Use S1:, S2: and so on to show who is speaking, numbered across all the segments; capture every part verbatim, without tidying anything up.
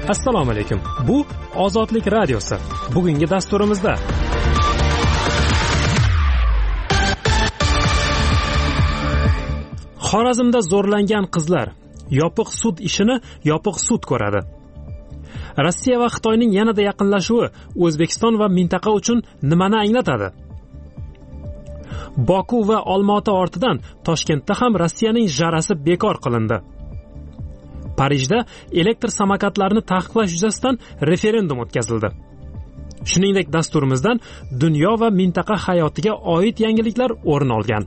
S1: Assalomu alaykum. Bu Ozodlik radiosi. Bugungi dasturimizda Xorazmda zo'rlangan qizlar yopiq sud ishini yopiq sud ko'radi. Rossiya va Xitoyning yanada yaqinlashuvi O'zbekiston va mintaqa uchun nimani anglatadi? Boku va Olmaota ortidan Toshkentda ham Rossiyaning jarasi bekor qilindi. Parijda elektr samokatlarni taqiqlash yuzasidan referendum o'tkazildi. Shuningdek, dasturimizdan dunyo va mintaqa hayotiga oid yangiliklar o'rin olgan.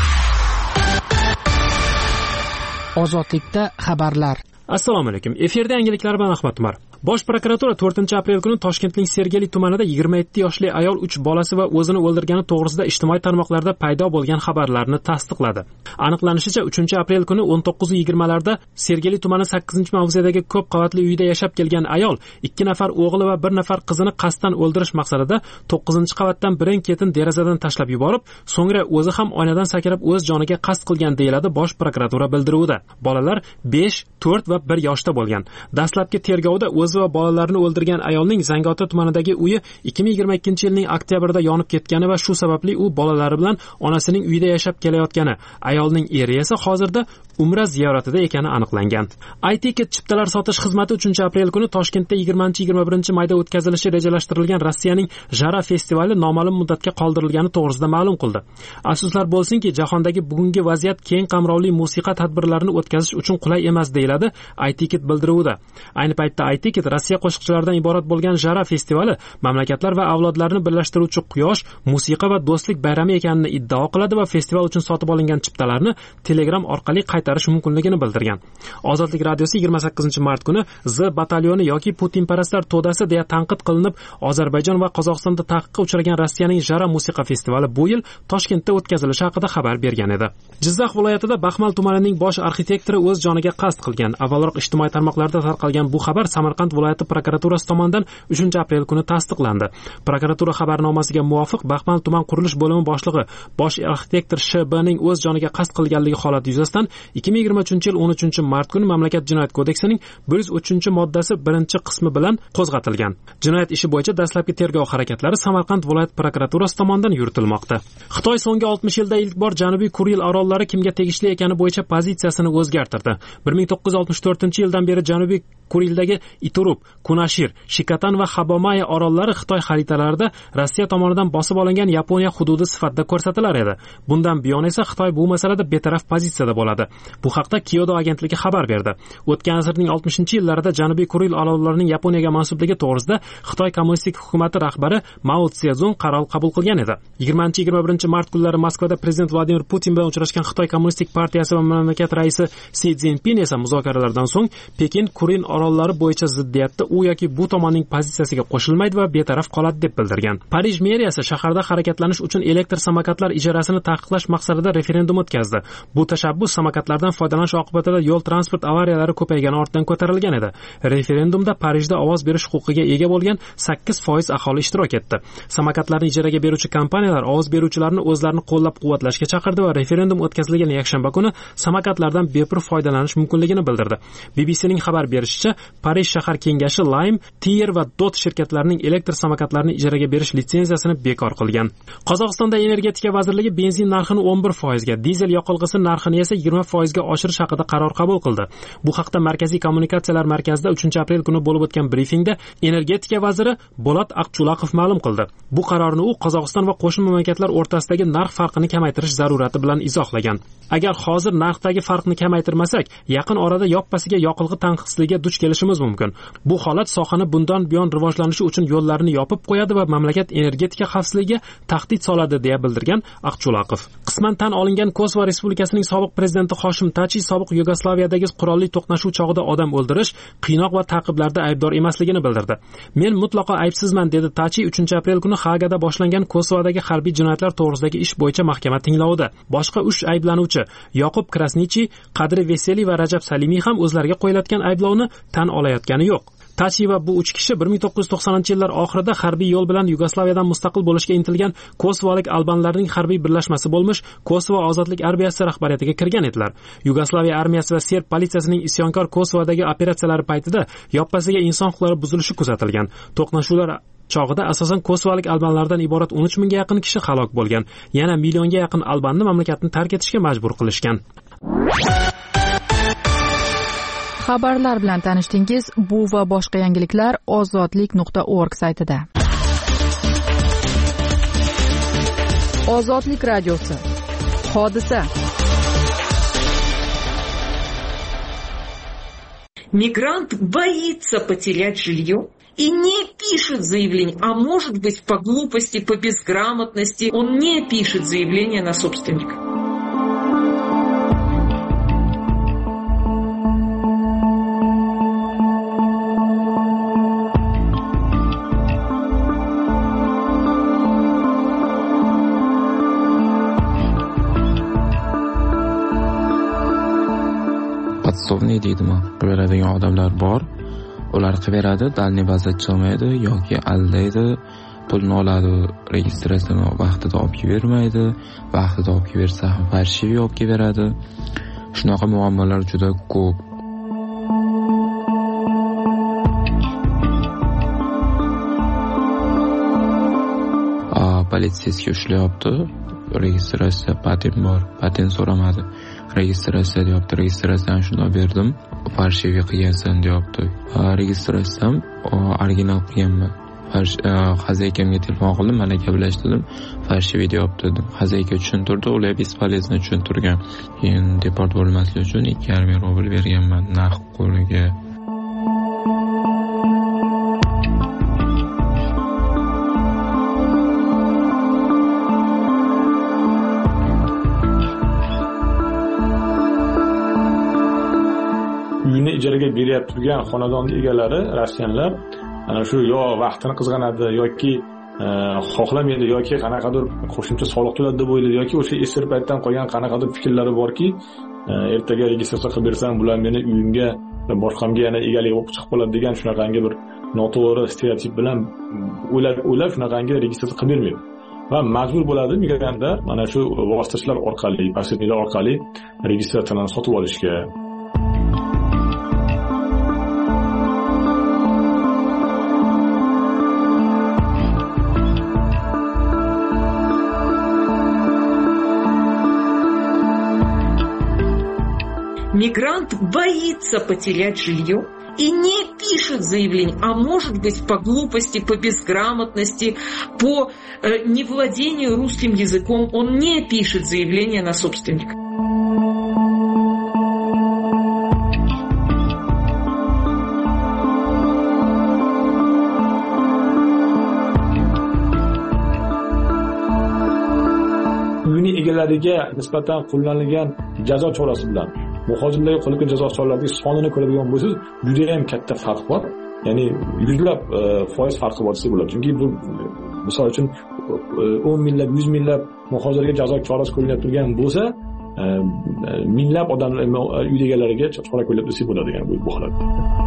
S2: Ozodlikda xabarlar.
S1: Assalomu alaykum. Efirda yangiliklar bilan Ahmad Umar. Bosh prokuratura to'rtinchi aprel kuni Toshkentning Sergeli tumanida yigirma yetti yoshli ayol uch bolasi va o'zini o'ldirgani to'g'risida ijtimoiy tarmoqlarda paydo bo'lgan xabarlarni tasdiqladi. Aniqlanishicha, uchinchi aprel kuni o'n to'qqiz yigirma larda Sergeli tumani sakkizinchi mavzedagi ko'p qavatli uyda yashab kelgan ayol ikki nafar o'g'li va bir nafar qizini qasddan o'ldirish maqsadida to'qqizinchi qavatdan birin-ketin derazadan tashlab yuborib, so'ngra o'zi ham oynadan sakrab o'z joniga qasd qilgan deyiladi Bosh prokuratura bildiruvida. Bolalar besh, to'rt va bir yoshda bo'lgan. Dastlabki tergovda o'z va bolalarni o'ldirgan ayolning Zangiota tumanidagi uyi ikki ming yigirma ikkinchi yilning oktyabrida yonib ketgani va shu sababli u bolalari bilan onasining uyida yashab kelayotgani, ayolning eri esa hozirda Umra ziyoratida ekani aniqlangan. iTicket chiptalar sotish xizmati uchinchi aprel kuni Toshkentda yigirmanchi yigirma birinchi mayda o'tkazilishi rejalashtirilgan Rossiyaning Jara festivali noma'lum muddatga qoldirilgani to'g'risida ma'lum qildi. Afsuslar bo'lsinki, jahondagi bugungi vaziyat keng qamrovli musiqa tadbirlarini o'tkazish uchun qulay emas deyiladi iTicket bildiruvida. Ayni paytda iTicket Rossiya qo'shiqchilaridan iborat bo'lgan Jara festivali mamlakatlar va avlodlarni birlashtiruvchi quyosh, musiqa va do'stlik bayrami ekanini iddao qiladi va festival uchun sotib olingan chiptalarni Telegram orqali qaytarish mumkinligini bildirgan. Ozodlik radiosi yigirma sakkizinchi mart kuni Z batalyoni yoki Putinparastlar to'dasi deya tanqid qilinib, Ozarbayjon va Qozog'istonda taqiqqa uchragan Rossiyaning Jara musiqa festivali bu yil Toshkentda o'tkazilishi haqida xabar bergan edi. Jizzax viloyatida Baxmal tumanining bosh arxitektori o'z joniga qasd qilgan. Avvalroq ijtimoiy tarmoqlarda tarqalgan bu xabar Samarqand viloyati prokuraturasi tomonidan uchinchi aprel kuni tasdiqlandi. Prokuratura xabarnomasiga muvofiq Baxmal tuman qurilish bo'limi boshlig'i bosh arxitektor Sh B ning o'z joniga qasd qilganligi holati yuzasidan ikki ming yigirma uchinchi yil o'n uchinchi mart kuni Mamlakat jinoyat kodeksining bir yuz uchinchi moddasi birinchi qismi bilan qo'zg'atilgan. Jinoyat ishi bo'yicha dastlabki tergov harakatlari Samarqand viloyat prokuraturasi tomonidan yuritilmoqda. Xitoy so'nggi oltmish yilda ilk bor Janubiy Kuril orollari kimga tegishli ekani bo'yicha pozitsiyasini o'zgartirdi. bir ming to'qqiz yuz oltmish to'rtinchi yildan beri Janubiy Kurildagi Iturup, Kunashir, Shikatan va Habomaya orollari Xitoy xaritalarida Rossiya tomonidan bosib olingan Yaponiya hududi sifatida ko'rsatilar edi. Bundan buyon esa Xitoy bu masalada betaraf pozitsiyada bo'ladi. Bu haqda Kyoto agentligi xabar berdi. O'tgan asrning oltmishinchi yillarida Janubiy Kuril orollarining Yaponiyaga mansubligi to'g'risida Xitoy kommunistik hukumati rahbari Mao Tse-Zung qaror qabul qilgan edi. yigirmanchi yigirma birinchi mart kunlari Moskvada prezident Vladimir Putin bilan uchrashgan Xitoy kommunistik partiyasi va mamlakat raisi Si Szinpin esa muzokaralardan so'ng Pekin Kuril orollari bo'yicha ziddiyatda u yoki bu tomonning pozitsiyasiga qo'shilmaydi va betaraf qoladi deb bildirgan. Parij meriyasi shaharda harakatlanish uchun elektr samokatlar ijarasini taqiqlash maqsadida referendum o'tkazdi. Bu tashabbus samokatlardan foydalanish oqibatida yo'l transport avariyalari ko'paygani ortidan ko'tarilgan edi. Referendumda Parijda ovoz berish huquqiga ega bo'lgan sakkiz foiz aholi ishtirok etdi. Samokatlarni ijaraga beruvchi kompaniyalar ovoz beruvchilarni o'zlarini qo'llab-quvvatlashga chaqirdi va referendum o'tkazilgan yakshanba kuni samokatlardan bepul foydalanish mumkinligini bildirdi. B B C'ning xabar berishicha, Parij shahar kengashi Lime, Tier va Dot shirkatlarining elektr samokatlarini ijaraga berish litsenziyasini bekor qilgan. Qozog'istonda energetika vazirligi benzin narxini o'n bir foizga, dizel yoqilg'isi narxini esa yigirma foizga oshirish haqida qaror qabul qildi. Bu haqda Markaziy kommunikatsiyalar markazida uchinchi aprel kuni bo'lib o'tgan brifingda energetika vaziri Bolat Aqchulaqov ma'lum qildi. Bu qarorni u Qozog'iston va qo'shni mamlakatlar o'rtasidagi narx farqini kamaytirish zarurati bilan izohlagan. Agar hozir narxdagi farqni kamaytirmasak, yaqin orada yoppasiga yoqilg'i tanqisligiga duch kelishimiz mumkin. Bu holat sohani bundan buyon rivojlanishi uchun yo'llarini yopib qo'yadi va mamlakat energetika xavfsizligiga tahdid soladi deya bildirgan Aqchulaqov. Qisman tan olingan Kosovo Respublikasining sobiq prezidenti Hoshim Tachi sobiq Yugoslaviyadagi qurolli to'qnashuv chog'ida odam o'ldirish, qiynoq va ta'qiblarda aybdor emasligini bildirdi. Men mutlaqo aybsizman, dedi Tachi uchinchi aprel kuni Hagada boshlangan Kosovodagi harbiy jinoyatlar to'g'risidagi ish bo'yicha mahkama tinglovida. Boshqa uch ayblanuvchi Yoqub Krasnichi, Qadri Veseli va Rajab Salimiy ham o'zlariga qo'yiladigan ayblovni tan olayotgani yo'q. Tachiyeva bu uch kishi bir ming to'qqiz yuz to'qsoninchi yillar oxirida harbiy yo'l bilan Yugoslaviyadan mustaqil bo'lishga intilgan kosovolik albanlarning harbiy birlashmasi bo'lmish Kosovo ozodlik armiyasi rahbariyatiga kirgan edilar. Yugoslaviya armiyasi va serb politsiyasining isyonkor Kosovodagi operatsiyalari paytida yoppasiga inson huquqlari buzilishi kuzatilgan. To'qnashuvlar chog'ida asosan kosovolik albanlardan iborat o'n uch mingga yaqin kishi halok bo'lgan. Yana millionga yaqin albanni mamlakatni tark etishga majbur qilishgan.
S2: Xabarlar bilan tanishdingiz. Bu va boshqa yangiliklar ozodlik nuqta org saytida. Ozodlik radiosi. Hodisa.
S3: Мигрант боится потерять жилье и не пишет заявление, а может быть по глупости, по безграмотности он не пишет заявление на собственника.
S4: Подсовный deydimi, beradigan odamlar bor. Ular qilib beradi, dalniy bazda chiqmaydi yoki aldaydi, pulni oladi, registratsiyani vaqtida olib bermaydi, vaqtida olib bersa ham farshivi olib beradi. Shunaqa muammolar juda ko'p. A, politsiyasiga ushlayapti. Registratsiya patent bor, patent so'ramadi. Registratsiya deyapti, registratsiyani shunday berdim. Farshivi qilgansan deyapti. Registratsiyam original qilganman. Xazaykamga telefon qildim, mana gaplashdim. Farshivi deyapti dedim. Xazayka tushuntirdi, ular bespolezno tushuntirgan. Keyin deport bo'lmaslik uchun ikki yarim ming rubl berganman naqd qo'liga.
S5: Uyini ijaraga berib turgan xonadonning egalari rossiyanlar ana shu yo vaqtini qizg'anadi yoki xohlamaydi yoki qanaqadir qo'shimcha soliq to'ladi deb o'ylaydi yoki o'sha esir paytdan qolgan qanaqadir fikrlari borki, ertaga registratsiya qilib bersam bular meni uyimga boshqamga yana egalik bo'lib chiqib qoladi degan shunaqangi bir noto'g'ri stereotip bilan o'ylab o'ylab shunaqangi registratsiya qilib bermaydi. Va majbur bo'ladi migrantlar mana shu vositachilar orqali, posredniklar orqali registratsiyani sotib olishga.
S3: Мигрант боится потерять жилье и не пишет заявление, а может быть по глупости, по безграмотности, по э, невладению русским языком он не пишет заявление на собственника.
S5: Uyning egalariga nisbatan qo'llanilgan jazo chorasi bilan muhojirlarga qo'yilgan jazo choralarining sonini ko'radigan bo'lsangiz, juda ham katta farq bor. Ya'ni yuzlab foiz farqi bor desa bo'ladi. Chunki bu misol uchun o'n minglab, yuz minglab muhojirlarga jazo chorasi qo'yilib turgan bo'lsa, minglab odamlar uy egalariga chora qo'yilib desa bo'ladi, ya'ni bu holatda.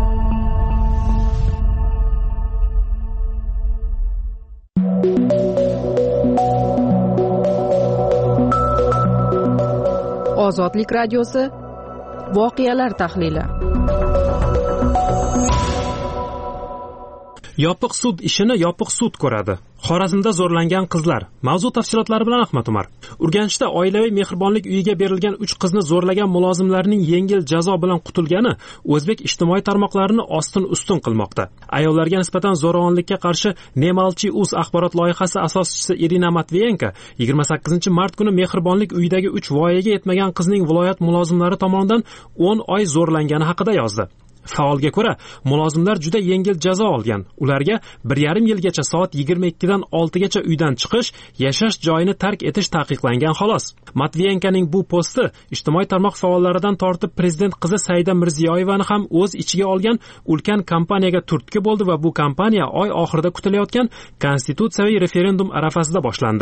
S2: Ozodlik radiosi voqealar tahlili.
S1: Yopiq sud ishini yopiq sud ko'radi. Xorazmda zo'rlangan qizlar. Mavzu tafsilotlari bilan Ahmad Umar. Urganchda oilaviy mehribonlik uyiga berilgan uch qizni zo'rlagan mulozimlarning yengil jazo bilan qutulgani o'zbek ijtimoiy tarmoqlarini ostin-ustun qilmoqda. Ayollarga nisbatan zo'ravonlikka qarshi Nemalchi.uz axborot loyihasi asoschisi Irina Matviyenko yigirma sakkizinchi mart kuni mehribonlik uyidagi uch voyaga yetmagan qizning viloyat mulozimlari tomonidan o'n oy zo'rlangani haqida yozdi. Faolga ko'ra, mulozimlar juda yengil jazo olgan. Ularga bir yarim yilgacha soat yigirma ikkidan oltigacha uydan chiqish, yashash joyini tark etish taqiqlangan xolos. Matviyenkoning bu posti ijtimoiy tarmoq faollaridan tortib prezident qizi Saida Mirziyoyevani ham o'z ichiga olgan ulkan kampaniyaga turtki bo'ldi va bu kampaniya oy oxirida kutilayotgan konstitutsiyaviy referendum arafasida boshlandi.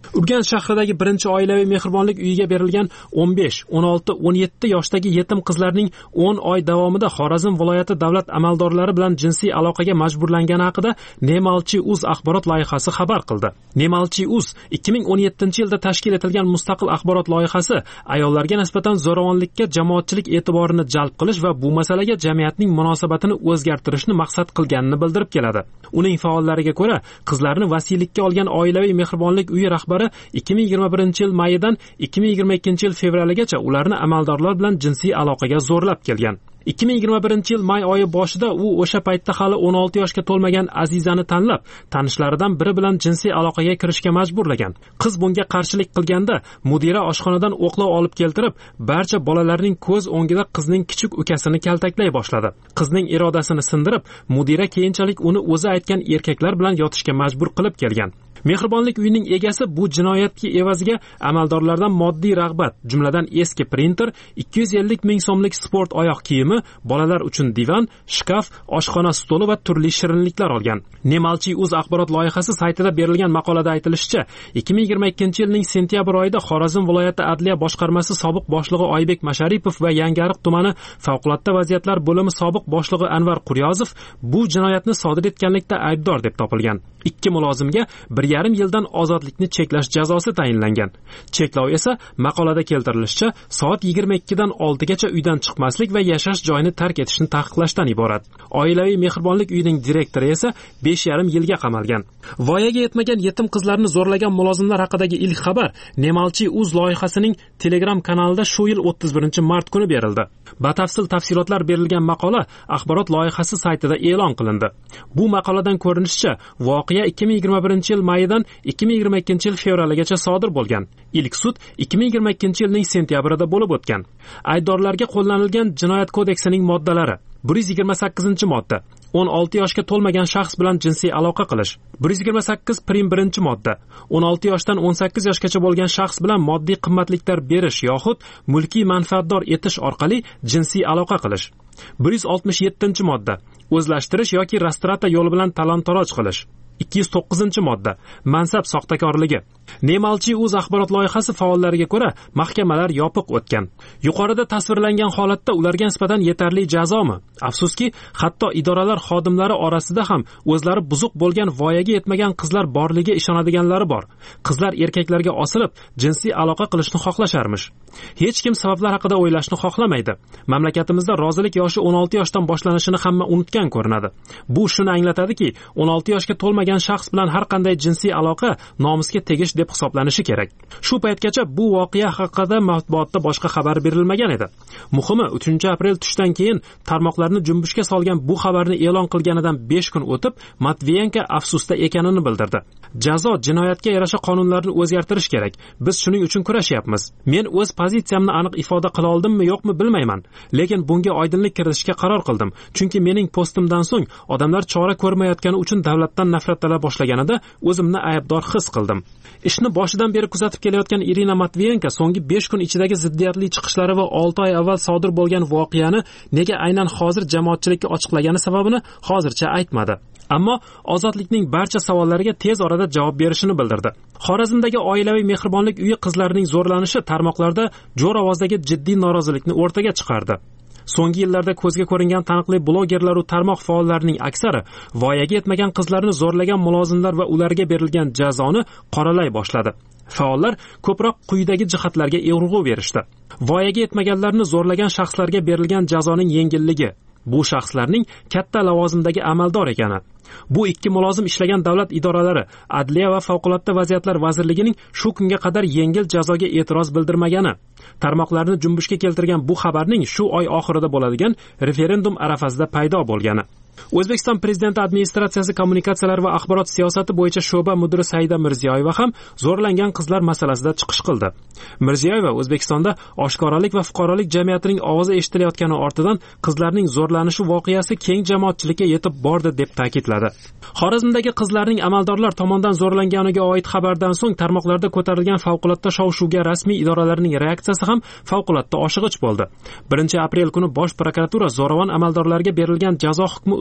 S1: Urganch shahridagi birinchi oilaviy mehribonlik uyiga berilgan o'n besh, o'n olti, o'n yetti yoshdagi yetim qizlarning o'n oy davomida Xorazm viloyati davlat amaldorlari bilan jinsiy aloqaga majburlangani haqida Nemalchi.uz axborot loyihasi xabar qildi. Nemalchi.uz ikki ming o'n yettinchi yilda tashkil etilgan mustaqil axborot loyihasi ayollarga nisbatan zo'ravonlikka jamoatchilik e'tiborini jalb qilish va bu masalaga jamiyatning munosabatini o'zgartirishni maqsad qilganini bildirib keladi. Uning faollariga ko'ra, qizlarni vasiylikka olgan oilaviy mehribonlik uyi rahbari ikki ming yigirma birinchi yil mayidan ikki ming yigirma ikkinchi yil fevraligacha ularni amaldorlar bilan jinsiy aloqaga zo'rlab kelgan. ikki ming yigirma birinchi yil may oyi boshida u o'sha paytda hali o'n olti yoshga to'lmagan Azizani tanlab, tanishlaridan biri bilan jinsiy aloqaga kirishga majburlagan. Qiz bunga qarshilik qilganda mudira oshxonadan o'qlov olib keltirib, barcha bolalarning ko'z o'ngida qizning kichik ukasini kaltaklay boshladi. Qizning irodasini sindirib, mudira keyinchalik uni o'zi aytgan erkaklar bilan yotishga majbur qilib kelgan. Mehribonlik uyining egasi bu jinoyatga evaziga amaldorlardan moddiy rag'bat, jumladan eski printer, ikki yuz ellik ming so'mlik sport oyoq kiyimi, bolalar uchun divan, shkaf, oshxona stoli va turli shirinliklar olgan. Nemalchi.uz axborot loyihasi saytida berilgan maqolada aytilishicha, ikki ming yigirma ikkinchi yilning sentyabr oyida Xorazm viloyati adliya boshqarmasi sobiq boshlig'i Oybek Masharipov va Yangiariq tumani favqulodda vaziyatlar bo'limi sobiq boshlig'i Anvar Quryozov bu jinoyatni sodir etganlikda aybdor deb topilgan. Ikki mulozimga bir yarim yildan ozodlikni cheklash jazosi tayinlangan. Cheklov esa maqolada keltirilishicha soat yigirma ikkidan oltigacha uydan chiqmaslik va yashash joyini tark etishni taqiqlashdan iborat. Oilaviy mehribonlik uyining direktori esa besh yarim yilga qamalgan. Voyaga yetmagan yetim qizlarni zo'rlagan mulozimlar haqidagi ilk xabar Nemalchi.uz loyihasining Telegram kanalida shu yil o'ttiz birinchi mart kuni berildi. Batafsil tafsilotlar berilgan maqola axborot loyihasi saytida e'lon qilindi. Bu maqoladan ko'rinishicha, voqea ikki ming yigirma birinchi yil mayidan ikki ming yigirma ikkinchi yil fevraligacha sodir bo'lgan. Ilk sud ikki ming yigirma ikkinchi yilning sentyabrida bo'lib o'tgan. Aybdorlarga qo'llanilgan jinoyat kodeksining moddalari: bir yuz yigirma sakkizinchi modda o'n olti yoshga to'lmagan shaxs bilan jinsiy aloqa qilish. bir yuz yigirma sakkiz prim birinchi modda o'n olti yoshdan o'n sakkiz yoshgacha bo'lgan shaxs bilan moddiy qimmatliklar berish yoxud mulkiy manfaatdor etish orqali jinsiy aloqa qilish. bir yuz oltmish yettinchi modda o'zlashtirish yoki rastrata yo'li bilan talon-taroj qilish. ikki yuz to'qqizinchi modda mansab soxtakorligi. Nemalchi.uz axborot loyihasi faollariga ko'ra, mahkamalar yopiq o'tgan. Yuqorida tasvirlangan holatda ularga nisbatan yetarli jazomi? Afsuski, hatto idoralar xodimlari orasida ham o'zlari buzuq bo'lgan voyaga yetmagan qizlar borligiga ishonadiganlari bor. Qizlar erkaklarga osilib, jinsiy aloqa qilishni xohlasharmish. Hech kim sabablar haqida o'ylashni xohlamaydi. Mamlakatimizda rozilik yoshi o'n olti yoshdan boshlanishini hamma unutgan ko'rinadi. Bu shuni anglatadiki, o'n olti yoshga to'lmagan shaxs bilan har qanday jinsiy aloqa nomusga tegish deb hisoblanishi kerak. Shu paytgacha bu voqea haqida matbuotda boshqa xabar berilmagan edi. Muhimi, uchinchi aprel tushdan keyin tarmoqlarni junbushga solgan bu xabarni e'lon qilganidan besh kun o'tib, Matviyenko afsusda ekanini bildirdi. Jazo jinoyatga yarasha qonunlarni o'zgartirish kerak. Biz shuning uchun kurashyapmiz. Men o'z pozitsiyamni aniq ifoda qila oldimmi, yo'qmi bilmayman, lekin bunga oydinlik kiritishga qaror qildim. Chunki mening postimdan so'ng odamlar chora ko'rmayotgani uchun davlatdan nafratlana boshlaganida o'zimni aybdor his qildim. Ishni boshidan beri kuzatib kelayotgan Irina Matviyenko so'nggi besh kun ichidagi ziddiyatli chiqishlari va olti oy avval sodir bo'lgan voqeani nega aynan hozir jamoatchilikka ochiqlagani sababini hozircha aytmadi. Ammo ozodlikning barcha savollariga tez orada javob berishini bildirdi. Xorazmdagi oilaviy mehribonlik uyi qizlarining zo'rlanishi tarmoqlarda jo'r ovozdagi jiddiy norozilikni o'rtaga chiqardi. So'nggi yillarda ko'zga ko'ringan taniqli blogerlar va tarmoq faollarining aksari voyaga yetmagan qizlarni zo'rlagan mulozimlar va ularga berilgan jazoni qoralay boshladi. Faollar ko'proq quyidagi jihatlarga urg'u berishdi. Voyaga yetmaganlarni zo'rlagan shaxslarga berilgan jazoning yengilligi, bu shaxslarning katta lavozimdagi amaldor ekani. Bu ikki mulozim ishlagan davlat idoralari, Adliya va favqulodda vaziyatlar vazirligining shu kunga qadar yengil jazoga e'tiroz bildirmagani, tarmoqlarni junbushga keltirgan bu xabarning shu oy oxirida bo'ladigan referendum arafasida paydo bo'lgani. O'zbekiston Prezidenti administratsiyasi kommunikatsiyalar va axborot siyosati bo'yicha sho'ba mudiri Saida Mirziyoyeva ham zo'rlangan qizlar masalasida chiqish qildi. Mirziyoyeva O'zbekistonda oshkoralik va fuqarolik jamiyatining ovozi eshitilayotgani ortidan qizlarning zo'rlanishi voqeasi keng jamoatchilikka yetib bordi deb ta'kidladi. Xorazmdagi qizlarning amaldorlar tomonidan zo'rlanganiga oid xabardan so'ng tarmoqlarda ko'tarilgan favqulodda shov-shuvga rasmiy idoralarning reaksiyasi ham favqulodda oshig'ich bo'ldi. birinchi aprel kuni Bosh prokuratura zo'ravon amaldorlarga berilgan jazo hukmi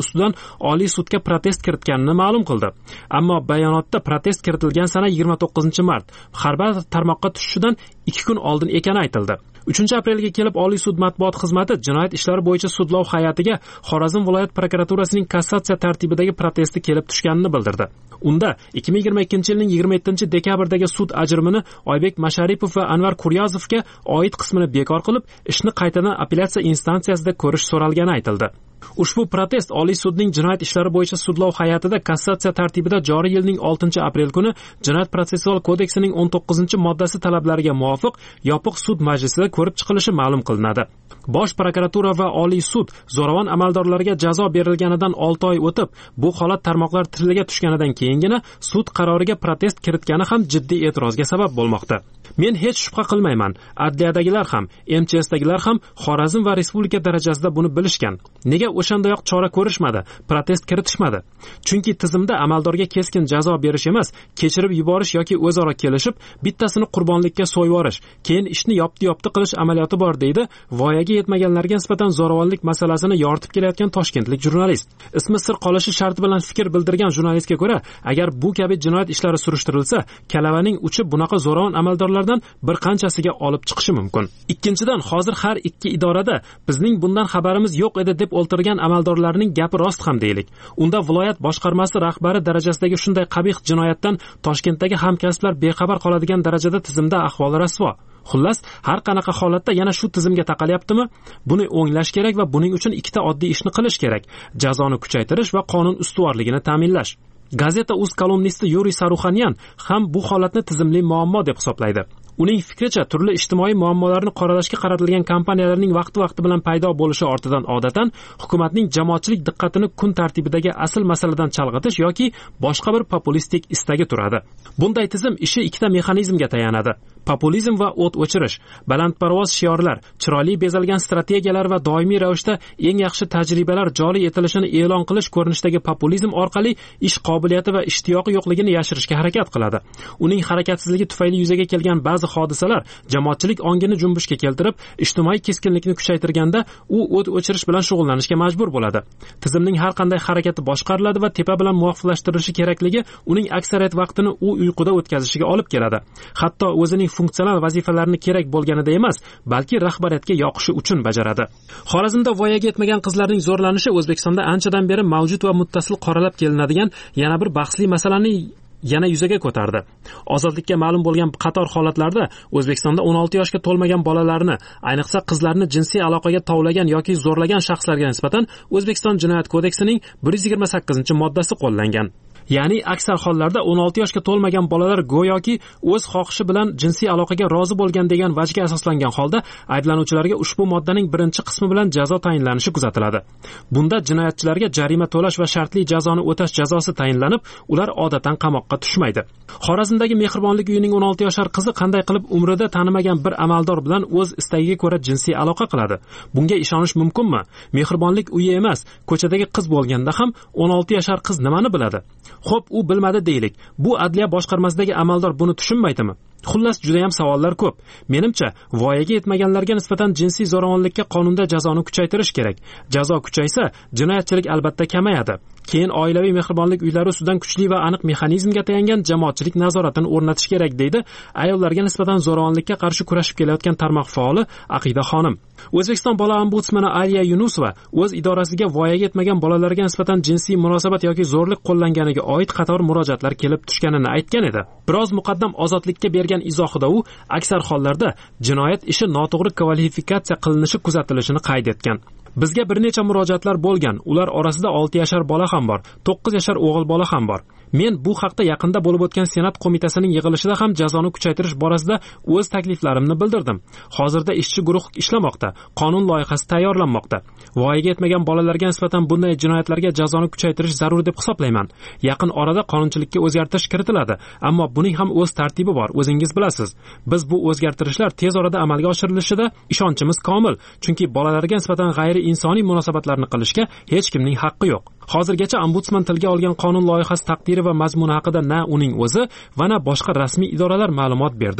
S1: ustidan Oliy sudga protest kiritganini ma'lum qildi. Ammo bayonotda protest kiritilgan sana yigirma to'qqizinchi mart xabar tarmoqqa tushishidan ikki kun oldin ekani aytildi. uchinchi aprelga kelib Oliy sud matbuot xizmati jinoyat ishlari bo'yicha sudlov hay'atiga Xorazm viloyat prokuraturasining kassatsiya tartibidagi protesti kelib tushganini bildirdi. Unda ikki ming yigirma ikkinchi yilning yigirma yettinchi dekabrdagi sud ajrimini Oybek Masharipov va Anvar Quryazovga oid qismini bekor qilib, ishni qaytadan apellyatsiya instansiyasida ko'rish so'ralgani aytildi. Ushbu protest Oliy sudning jinoyat ishlari bo'yicha sudlov hay'atida kassatsiya tartibida joriy yilning oltinchi aprel kuni Jinoyat protsessual kodeksining o'n to'qqizinchi moddasi talablariga muvofiq yopiq sud majlisida ko'rib chiqilishi ma'lum qilinadi. Bosh prokuratura va Oliy sud zo'ravon amaldorlarga jazo berilganidan olti oy o'tib, bu holat tarmoqlar tiliga tushganidan keyingina sud qaroriga protest kiritgani ham jiddiy e'tirozga sabab bo'lmoqda. Men hech shubha qilmayman, adliyadagilar ham, M Ch S'dagilar ham Xorazm va respublika darajasida buni bilishgan. Nega o'shandayoq chora ko'rishmadi, protest kiritishmadi? Chunki tizimda amaldorga keskin jazo berish emas, kechirib yuborish yoki o'zaro kelishib, bittasini qurbonlikka so'yvorish, keyin ishni yopti-yopti qilish amaliyoti bor deydi voyaga yetmaganlarga nisbatan zo'ravonlik masalasini yoritib kelayotgan toshkentlik jurnalist. Ismi sir qolishi sharti bilan fikr bildirgan jurnalistga ko'ra, agar bu kabi jinoyat ishlari surishtirilsa, kalavaning uchi bunaqa zo'ravon amaldorlardan bir qanchasiga olib chiqishi mumkin. Ikkinchidan, hozir har ikki idorada bizning bundan xabarimiz yo'q edi deb o'ltirgan amaldorlarning gapi rost ham deylik. Unda viloyat boshqarmasi rahbari darajasidagi shunday qabih jinoyatdan Toshkentdagi hamkasblar bexabar qoladigan darajada tizimda ahvol rasvo. Xullas, har qanaqa holatda yana shu tizimga taqalyaptimi? Buni o'nglash kerak va buning uchun ikkita oddiy ishni qilish kerak: jazoni kuchaytirish va qonun ustuvorligini ta'minlash. Gazeta Uz kolumnisti Yuriy Saruxanyan ham bu holatni tizimli muammo deb hisoblaydi. Uning fikricha, turli ijtimoiy muammolarni qoralashga qaratilgan kompaniyalarning vaqti-vaqti bilan paydo bo'lishi ortidan odatan hukumatning jamoatchilik diqqatini kun tartibidagi asl masaladan chalg'itish yoki boshqa bir populistik istagi turadi. Bunday tizim ishi ikkita mexanizmga tayanadi: populizm va o't o'chirish, balandparvoz shiorlar, chiroyli bezalgan strategiyalar va doimiy ravishda eng yaxshi tajribalar joriy etilishini e'lon qilish ko'rinishidagi populizm orqali ish qobiliyati va ishtiyoqi yo'qligini yashirishga harakat qiladi. Uning harakatsizligi tufayli yuzaga kelgan ba'zi hodisalar jamoatchilik ongini junbushga keltirib, ijtimoiy keskinlikni kuchaytirganda u o't o'chirish bilan shug'ullanishga majbur bo'ladi. Tizimning har qanday harakati boshqariladi va tepa bilan muvofiqlashtirilishi kerakligi uning aksariyat vaqtini u uyquda o'tkazishiga olib keladi. Hatto o'zining funksional vazifalarini kerak bo'lganida emas, balki rahbariyatga yoqishi uchun bajaradi. Xorazmda voyaga yetmagan qizlarning zo'rlanishi O'zbekistonda anchadan beri mavjud va muttasil qoralab kelinadigan yana bir bahsli masalani yana yuzaga ko'tardi. Ozodlikka ma'lum bo'lgan qator holatlarda O'zbekistonda o'n olti yoshga to'lmagan bolalarni, ayniqsa qizlarni jinsiy aloqaga tovlagan yoki zo'rlagan shaxslarga nisbatan O'zbekiston Jinoyat kodeksining bir yuz yigirma sakkizinchi moddasi qo'llangan. Ya'ni aksar hollarda o'n olti yoshga to'lmagan bolalar go'yoki o'z xohishi bilan jinsiy aloqaga rozi bo'lgan degan vajga asoslangan holda ayblanuvchilarga ushbu moddaning birinchi qismi bilan jazo tayinlanishi kuzatiladi. Bunda jinoyatchilarga jarima to'lash va shartli jazoni o'tash jazosi tayinlanib, ular odatan qamoqqa tushmaydi. Xorazmdagi Mehribonlik uyining o'n olti yoshar qizi qanday qilib umrida tanimagan bir amaldor bilan o'z istagiga ko'ra jinsiy aloqa qiladi? Bunga ishonish mumkinmi? Mehribonlik uyi emas, ko'chadagi qiz bo'lganda ham o'n olti yoshar qiz nimani biladi? Xo'p, u bilmadi deylik. Bu adliya boshqarmasidagi amaldor buni tushunmaydimi? Xullas, juda ham savollar ko'p. Menimcha, voyaga yetmaganlarga nisbatan jinsiy zo'ravonlikka qonunda jazoni kuchaytirish kerak. Jazo kuchaysa, jinoyatchilik albatta kamayadi. Keyin oilaviy mehribonlik uylari ustidan kuchli va aniq mexanizmga tayangan jamoatchilik nazoratini o'rnatish kerak, deydi ayollarga nisbatan zo'ravonlikka qarshi kurashib kelayotgan tarmoq faoli Aqida xonim. O'zbekiston bola ombudsmani Aliya Yunusova o'z idorasiga voyaga yetmagan bolalarga nisbatan jinsiy munosabat yoki zo'rlik qo'llanganiga oid qator murojaatlar kelib tushganini aytgan edi. Biroz muqaddam Ozodlikka bergan izohida u aksar hollarda jinoyat ishi noto'g'ri kvalifikatsiya qilinishi kuzatilishini qayd etgan. Bizga bir necha murojaatlar bo'lgan. Ular orasida olti yoshar bola ham bor, to'qqiz yoshar o'g'il bola ham bor. Men bu haqda yaqinda bo'lib o'tgan Senat qo'mitasining yig'ilishida ham jazoni kuchaytirish borasida o'z takliflarimni bildirdim. Hozirda ishchi guruh ishlamoqda, qonun loyihasi tayyorlanmoqda. Voyaga yetmagan bolalarga nisbatan bunday jinoyatlarga jazoni kuchaytirish zarur deb hisoblayman. Yaqin orada qonunchilikka o'zgartirish kiritiladi, ammo buning ham o'z tartibi bor, o'zingiz bilasiz. Biz bu o'zgartirishlar tez orada amalga oshirilishida ishonchimiz komil, chunki bolalarga nisbatan g'ayri insoniy munosabatlarni qilishga hech kimning haqqi yo'q. Hozirgacha ombudsman tilga olgan qonun loyihasi taqdiri va mazmuni haqida na uning o'zi va na boshqa rasmiy idoralar ma'lumot berdi.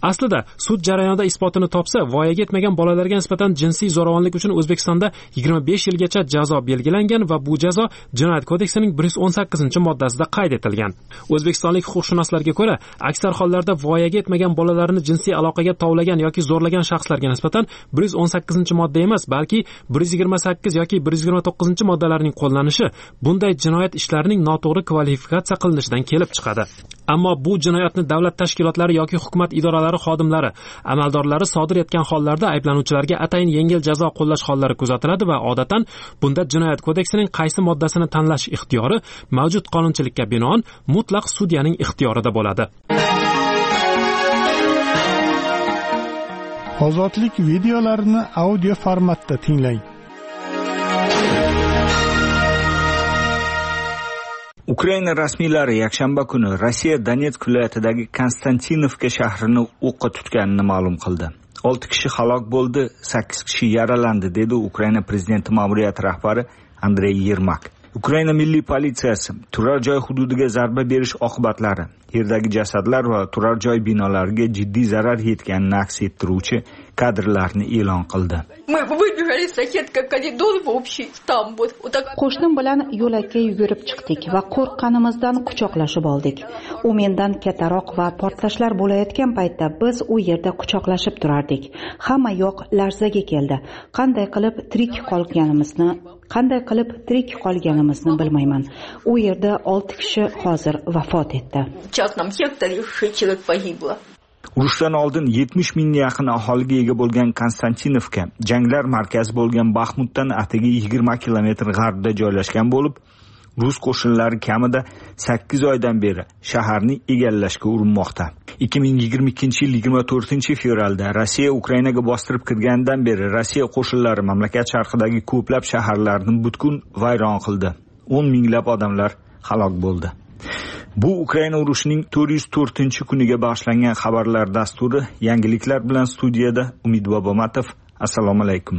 S1: Aslida sud jarayonida isbotini topsa, voyaga yetmagan bolalarga nisbatan jinsiy zo'ravonlik uchun O'zbekistonda yigirma besh yilgacha jazo belgilangan va bu jazo Jinoyat kodeksining bir yuz o'n sakkizinchi moddasida qayd etilgan. O'zbekistonlik huquqshunoslarga ko'ra, aksar hollarda voyaga yetmagan bolalarni jinsiy aloqaga tovlagan yoki zo'rlagan shaxslarga nisbatan bir yuz o'n sakkizinchi modda emas, balki bir yuz yigirma sakkiz yoki bir yuz yigirma to'qqizinchi moddalarining qo'llanishi bunday jinoyat ishlarining noto'g'ri kvalifikatsiya qilinishidan kelib chiqadi. Ammo bu jinoyatni davlat tashkilotlari yoki hukumat idoralari xodimlari, amaldorlari sodir etgan hollarda ayblanuvchilarga atayin yengil jazo qo'llash hollari kuzatiladi va odatan bunda Jinoyat kodeksining qaysi moddasini tanlash ixtiyori mavjud qonunchilikka binoan mutlaq sudyaning ixtiyorida bo'ladi.
S6: Ozodlik videolarini audio formatda tinglang.
S7: Ukraina rasmiylari yakshanba kuni Rossiya Donetsk viloyatidagi Konstantinovka shahrini o'qqa tutganini ma'lum qildi. olti kishi halok bo'ldi, sakkiz kishi yaralandi, dedi Ukraina prezidenti ma'muriyati rahbari Andrey Yermak. Ukraina milliy politsiyasi turar joy hududiga zarba berish oqibatlari, yerdagi jasadlar va turar joy binolariga jiddiy zarar yetganini aks ettiruvchi kadrlarni e'lon qildi.
S8: Qo'shnim bilan yo'lakka yugurib chiqdik va qo'rqqanimizdan quchoqlashib oldik. U mendan kattaroq va portlashlar bo'layotgan paytda biz u yerda quchoqlashib turardik. Hamma yoq larzaga keldi. Qanday qilib tirik qolganimizni, qanday qilib tirik qolganimizni bilmayman. U yerda olti kishi hozir vafot etdi.
S7: Urushdan oldin yetmish mingga yaqin aholiga ega bo'lgan Konstantinovka janglar markazi bo'lgan Baxmutdan atigi yigirma kilometr g'arbda joylashgan bo'lib, rus qo'shinlari kamida sakkiz oydan beri shaharni egallashga urinmoqda. ikki ming yigirma ikkinchi yil yigirma to'rtinchi fevralda Rossiya Ukrainaga bostirib kirgandan beri Rossiya qo'shinlari mamlakat sharqidagi ko'plab shaharlarni butkul vayron qildi. o'n minglab odamlar halok bo'ldi. Bu Ukraina urushining to'rt yuz to'rtinchi kuniga bag'ishlangan xabarlar dasturi. Yangiliklar bilan studiyada Umid Bobomatov. Assalomu alaykum.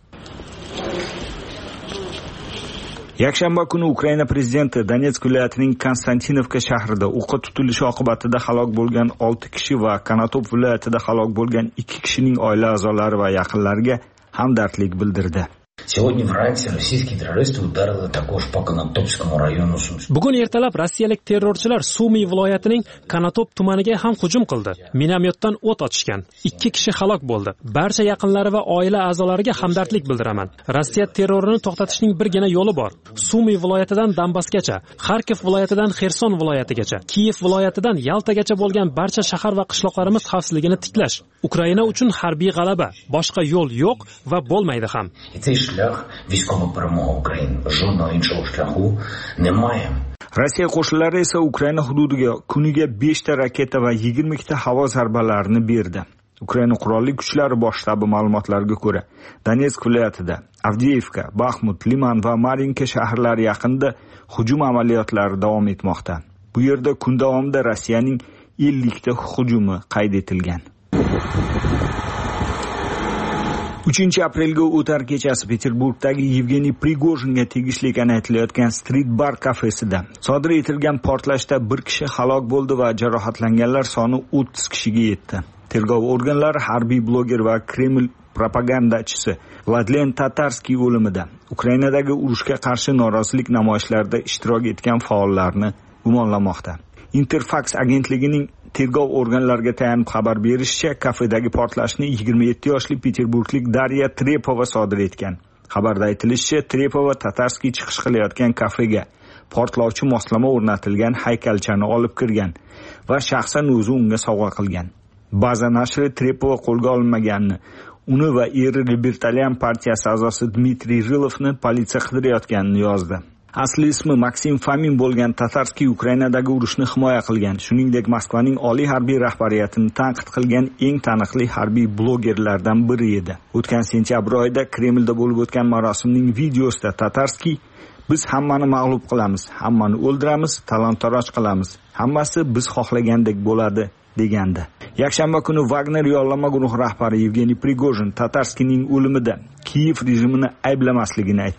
S7: Yakshanba kuni Ukraina prezidenti Donetsk viloyatining Konstantinovka shahrida o'qqa tutilishi oqibatida halok bo'lgan olti kishi va Konotop viloyatida halok bo'lgan ikki kishining oila a'zolari va yaqinlariga hamdardlik bildirdi.
S9: Сегодня враньше российские террористы ударили також по Конотопскому району.
S1: Bugun ertalab rossiyalik terrorchilar Sumy viloyatining Konotop tumaniga ham hujum qildi. Minomyotdan o't ochishgan. ikki kishi halok bo'ldi. Barcha yaqinlari va oila a'zolariga hamdardlik bildiraman. Rossiya terrorini to'xtatishning birgina yo'li bor. Sumy viloyatidan Donbassgacha, Xarkov viloyatidan Xerson viloyatigacha, Kiyev viloyatidan Yaltagacha bo'lgan barcha shahar va qishloqlarimiz xavfsizligini tiklash. Ukraina uchun harbiy g'alaba, boshqa yo'l yo'q va bo'lmaydi ham.
S7: Rossiya qo'shinlari esa Ukraina hududiga kuniga besh ta raketa va yigirma ta havo zarbalarini berdi. Ukraina qurolli kuchlari bosh shtabi ma'lumotlariga ko'ra, Donetsk viloyatida Avdiivka, Baxmut, Liman va Marinka shaharlari yaqinida hujum amaliyotlari davom etmoqda. Bu yerda kun davomida Rossiyaning ellik ta hujumi qayd etilgan. uchinchi aprelga o'tar kechasi Peterburgdagi Yevgeniy Prigojinga tegishli ekani aytilayotgan Street Bar kafesida sodir etilgan portlashda bir kishi halok bo'ldi va jarohatlanganlar soni o'ttiz kishiga yetdi. Tergov organlari harbiy bloger va Kreml propagandachisi Vladlen Tatarskiy o'limida Ukrainadagi urushga qarshi norozilik namoyishlarida ishtirok etgan faollarni gumonlamoqda. Interfax agentligining tergov organlariga tayanib xabar berishicha, kafedagi portlashni yigirma yetti yoshli peterburglik Darya Trepova sodir etgan. Xabarda aytilishicha, Trepova Tatarskiy chiqish qilayotgan kafega portlovchi moslama o'rnatilgan haykalchani olib kirgan va shaxsan o'zi unga sovg'a qilgan. Baza nashri Trepova qo'lga olinmaganini, uni va eri Libertalian partiyasi a'zosi Dmitriy Rilovni politsiya qidirayotganini yozdi. Asli ismi Maksim Fomin bo'lgan Tatarskiy Ukrainadagi urushni himoya qilgan, shuningdek Moskvaning oliy harbiy rahbariyatini tanqid qilgan eng taniqli harbiy blogerlardan biri edi. O'tgan sentyabr oyida Kremlda bo'lib o'tgan marosimning videosida Tatarskiy "Biz hammani mag'lub qilamiz, hammani o'ldiramiz, talon-taroj qilamiz. Hammasi biz xohlagandek bo'ladi" degandi. Yakshanba kuni Wagner yollama guruhi rahbari Yevgeniy Prigojin Tatarskiyning o'limida Kiyev rejimini ayblamasligini aytdi.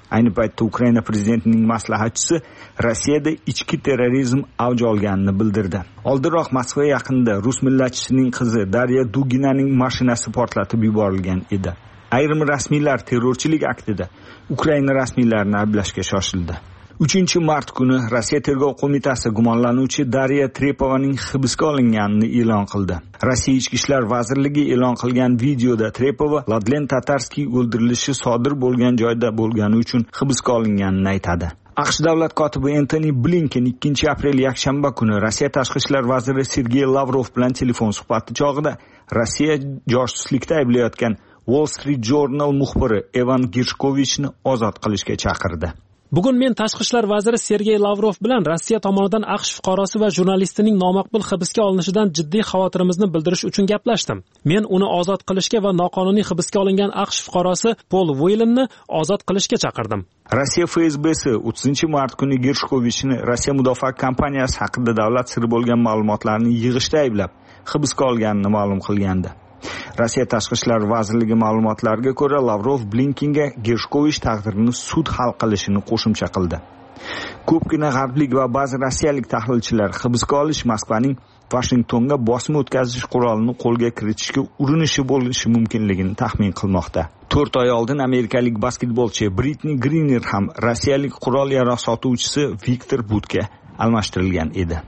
S7: Ayni paytda Ukraina prezidentining maslahatchisi Rossiyada ichki terrorizm avj olganini bildirdi. Oldinroq Moskva yaqinida rus millatchisining qizi Darya Duginaning mashinasi portlatib yuborilgan edi. Ayrim rasmiylar terrorchilik aktida Ukraina rasmiylarini ayblashga shoshildi. uchinchi mart kuni Rossiya tergov qo'mitasi gumonlanuvchi Darya Trepovaning hibsga olinganini e'lon qildi. Rossiya Ichki ishlar vazirligi e'lon qilgan videoda Trepova Ladlen Tatarskiy o'ldirilishi sodir bo'lgan joyda bo'lgani uchun hibsga olinganini aytadi. AQSh davlat kotibi Antony Blinken ikkinchi aprel yakshanba kuni Rossiya tashqi ishlar vaziri Sergey Lavrov bilan telefon suhbati chog'ida Rossiya josuslikda ayblayotgan Wall Street Journal muxbiri Evan Gershkovichni ozod qilishga chaqirdi.
S1: Bugun men tashqi ishlar vaziri Sergey Lavrov bilan Rossiya tomonidan AQSh fuqarosi va jurnalistining nomaqbul hibsga olinishidan jiddiy xavotirimizni bildirish uchun gaplashdim. Men uni ozod qilishga va noqonuniy hibsga olingan AQSh fuqarosi Paul Whelanni ozod qilishga chaqirdim.
S7: Rossiya F S B'si o'ttizinchi mart kuni Gershkovichni Rossiya mudofaa kompaniyasi haqida davlat siri bo'lgan ma'lumotlarni yig'ishda ayblab, hibsga olganini ma'lum qilgandi. Rossiya tashqi ishlar vazirligi ma'lumotlariga ko'ra, Lavrov Blinkenga Gershkovich taqdirini sud hal qilishini qo'shimcha qildi. Ko'pgina g'arblik va ba'zi rossiyalik tahlilchilar hibsga olish Moskvaning Washingtonga bosim o'tkazish qurolini qo'lga kiritishga urinishi bo'lishi mumkinligini taxmin qilmoqda. to'rt oy oldin amerikalik basketbolchi Britney Griner ham rossiyalik qurol yarog' sotuvchisi Viktor Budga almashtirilgan edi.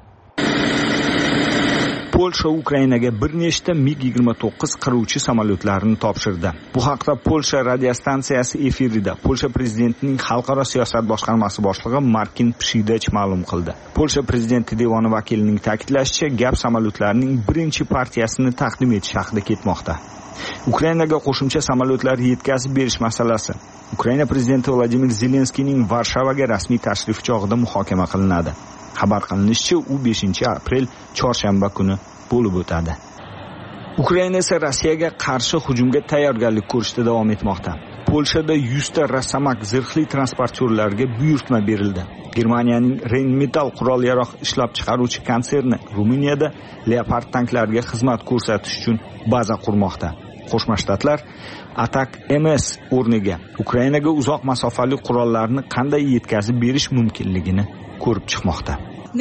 S7: Polsha Ukrainaga bir nechta mig yigirma to'qqiz qiruvchi samolyotlarini topshirdi. Bu haqda Polsha radiostansiyasi efirida Polsha prezidentining xalqaro siyosat boshqarmasi boshlig'i Markin Pshidech ma'lum qildi. Polsha prezidenti devoni vakilining ta'kidlashicha, gap samolyotlarning birinchi partiyasini taqdim etish haqida ketmoqda. Ukrainaga qo'shimcha samolyotlar yetkazib berish masalasi Ukraina prezidenti Vladimir Zelenskiyning Varshavaga rasmiy tashrifi chog'ida muhokama qilinadi. Xabar qilinishicha, u beshinchi aprel chorshanba kuni bo'lib o'tadi. Ukraina esa Rossiyaga qarshi hujumga tayyorgarlik ko'rishda davom etmoqda. Polshada yuzta Rosamak zirhli transportyorlarga buyurtma berildi. Germaniyaning Rheinmetall qurol yarog' ishlab chiqaruvchi konserni Ruminiyada Leopard tanklariga xizmat ko'rsatish uchun baza qurmoqda. Qo'shma Shtatlar Atak M S o'rniga Ukrainaga uzoq masofali qurollarni qanday yetkazib berish mumkinligini ko'rib chiqmoqda.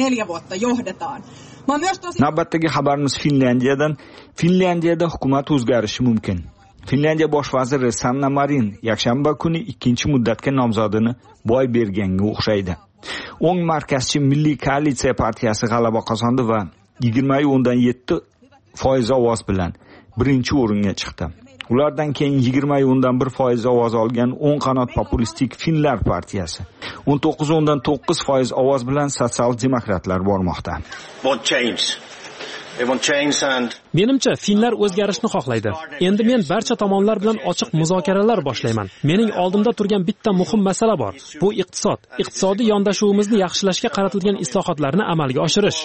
S7: Navbatdagi xabarimiz Finlyandiyadan. Finlyandiyada hukumat o'zgarishi mumkin. Finlyandiya bosh vaziri Sanna Marin yakshanba kuni ikkinchi muddatga nomzodini boy berganga o'xshaydi. O'ng markazchi Milliy koalitsiya partiyasi g'alaba qozondi va yigirma o'ndan yetti foiz ovoz bilan birinchi o'ringa chiqdi. Ulardan keyin yigirma o'ndan bir foiz ovoz olgan o'ng qanot populistik Finlar partiyasi o'n to'qqiz o'ndan to'qqiz foiz ovoz bilan sotsial-demokratlar bormoqda.
S1: Menimcha, finlar o'zgarishni xohlaydi. Endi men barcha tomonlar bilan ochiq muzokaralar boshlayman. Mening oldimda turgan bitta muhim masala bor. Bu iqtisod. Iqtisodiy yondashuvimizni yaxshilashga qaratilgan islohotlarni amalga oshirish.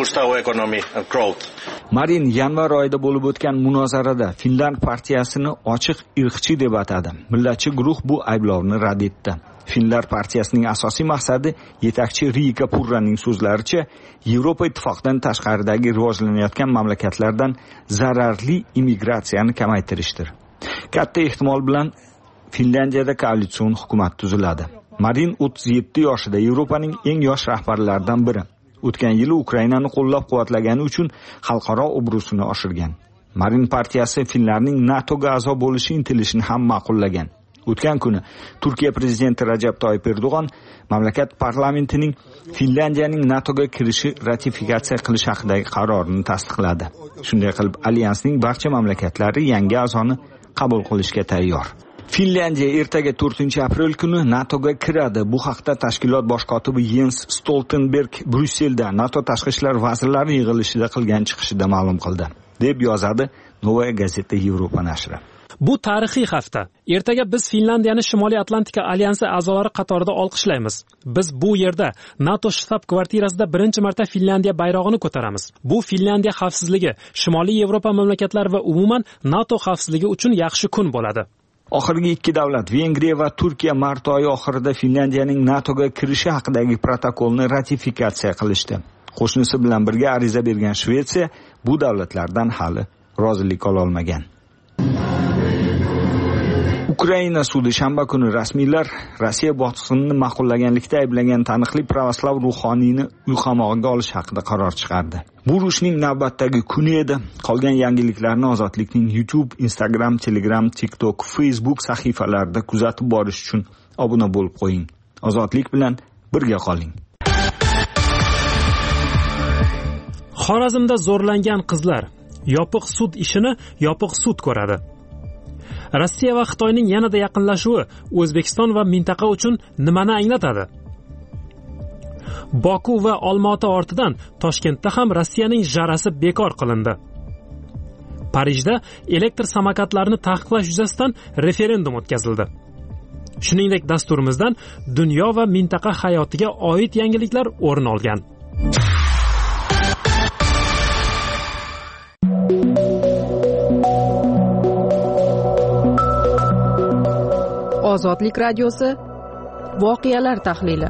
S7: Marin yanvar oyida bo'lib o'tgan munozarada Finland partiyasini ochiq irqchi deb atadi. Millatchi guruh bu ayblovni rad etdi. Finlar partiyasining asosiy maqsadi yetakchi Riika Purraning so'zlaricha Yevropa ittifoqidan tashqaridagi rivojlanayotgan mamlakatlardan zararli immigratsiyani kamaytirishdir. Katta ehtimol bilan Finlandiyada koalitsion hukumat tuziladi. Marin o'ttiz yetti yoshida, Yevropaning eng yosh rahbarlaridan biri. O'tgan yili Ukrainani qo'llab-quvvatlagani uchun xalqaro obro'sini oshirgan. Marin partiyasi Finlarning NATOga a'zo bo'lishi intilishini ham ma'qullagan. O'tgan kuni Turkiya prezidenti Rajab Toyyib Erdo'g'on mamlakat parlamentining Finlandiyaning NATOga kirishi ratifikatsiya qilish haqidagi qarorini tasdiqladi. Shunday qilib, alyansning barcha mamlakatlari yangi a'zoni qabul qilishga tayyor. Finlandiya ertaga to'rtinchi aprel kuni NATOga kiradi. Bu haqda tashkilot bosh kotibi Jens Stoltenberg Bryusselda NATO tashqi ishlar vazirlari yig'ilishida qilgan chiqishida ma'lum qildi, deb yozadi Novaya Gazeta Yevropa nashri.
S1: Bu tarixiy hafta. Ertaga biz Finlandiyani Shimoliy Atlantika alyansi a'zolari qatorida olqishlaymiz. Biz bu yerda NATO shtab-kvartirasida birinchi marta Finlandiya bayrog'ini ko'taramiz. Bu Finlandiya xavfsizligi, Shimoliy Yevropa mamlakatlari va umuman NATO xavfsizligi uchun yaxshi kun bo'ladi.
S7: Oxirgi ikki davlat, Vengriya va Turkiya mart oyi oxirida Finlandiyaning NATOga kirishi haqidagi protokolni ratifikatsiya qilishdi. Qo'shnisi bilan birga ariza bergan Shvetsiya bu davlatlardan hali rozilik ola olmagan. Ukraina sudi shanba kuni rasmiylar Rossiya bosqinini ma'qullaganlikda ayblangan taniqli pravoslav ruhoniyni uy qamog'iga olish haqida qaror chiqardi. Bu urushning navbatdagi kuni edi. Qolgan yangiliklarni Ozodlikning YouTube, Instagram, Telegram, TikTok, Facebook sahifalarida kuzatib borish uchun obuna bo'lib qo'ying. Ozodlik bilan birga qoling.
S1: Xorazmda zo'rlangan qizlar. Yopiq sud ishini yopiq sud ko'radi. Rossiya va Xitoyning yanada yaqinlashuvi O'zbekiston va mintaqa uchun nimani anglatadi? Boku va Olmaota ortidan Toshkentda ham Rossiyaning jarasi bekor qilindi. Parijda elektr samokatlarni taqiqlash yuzasidan referendum o'tkazildi. Shuningdek, dasturimizdan dunyo va mintaqa hayotiga oid yangiliklar o'rin olgan.
S2: Ozodlik radiosi voqealar tahlili.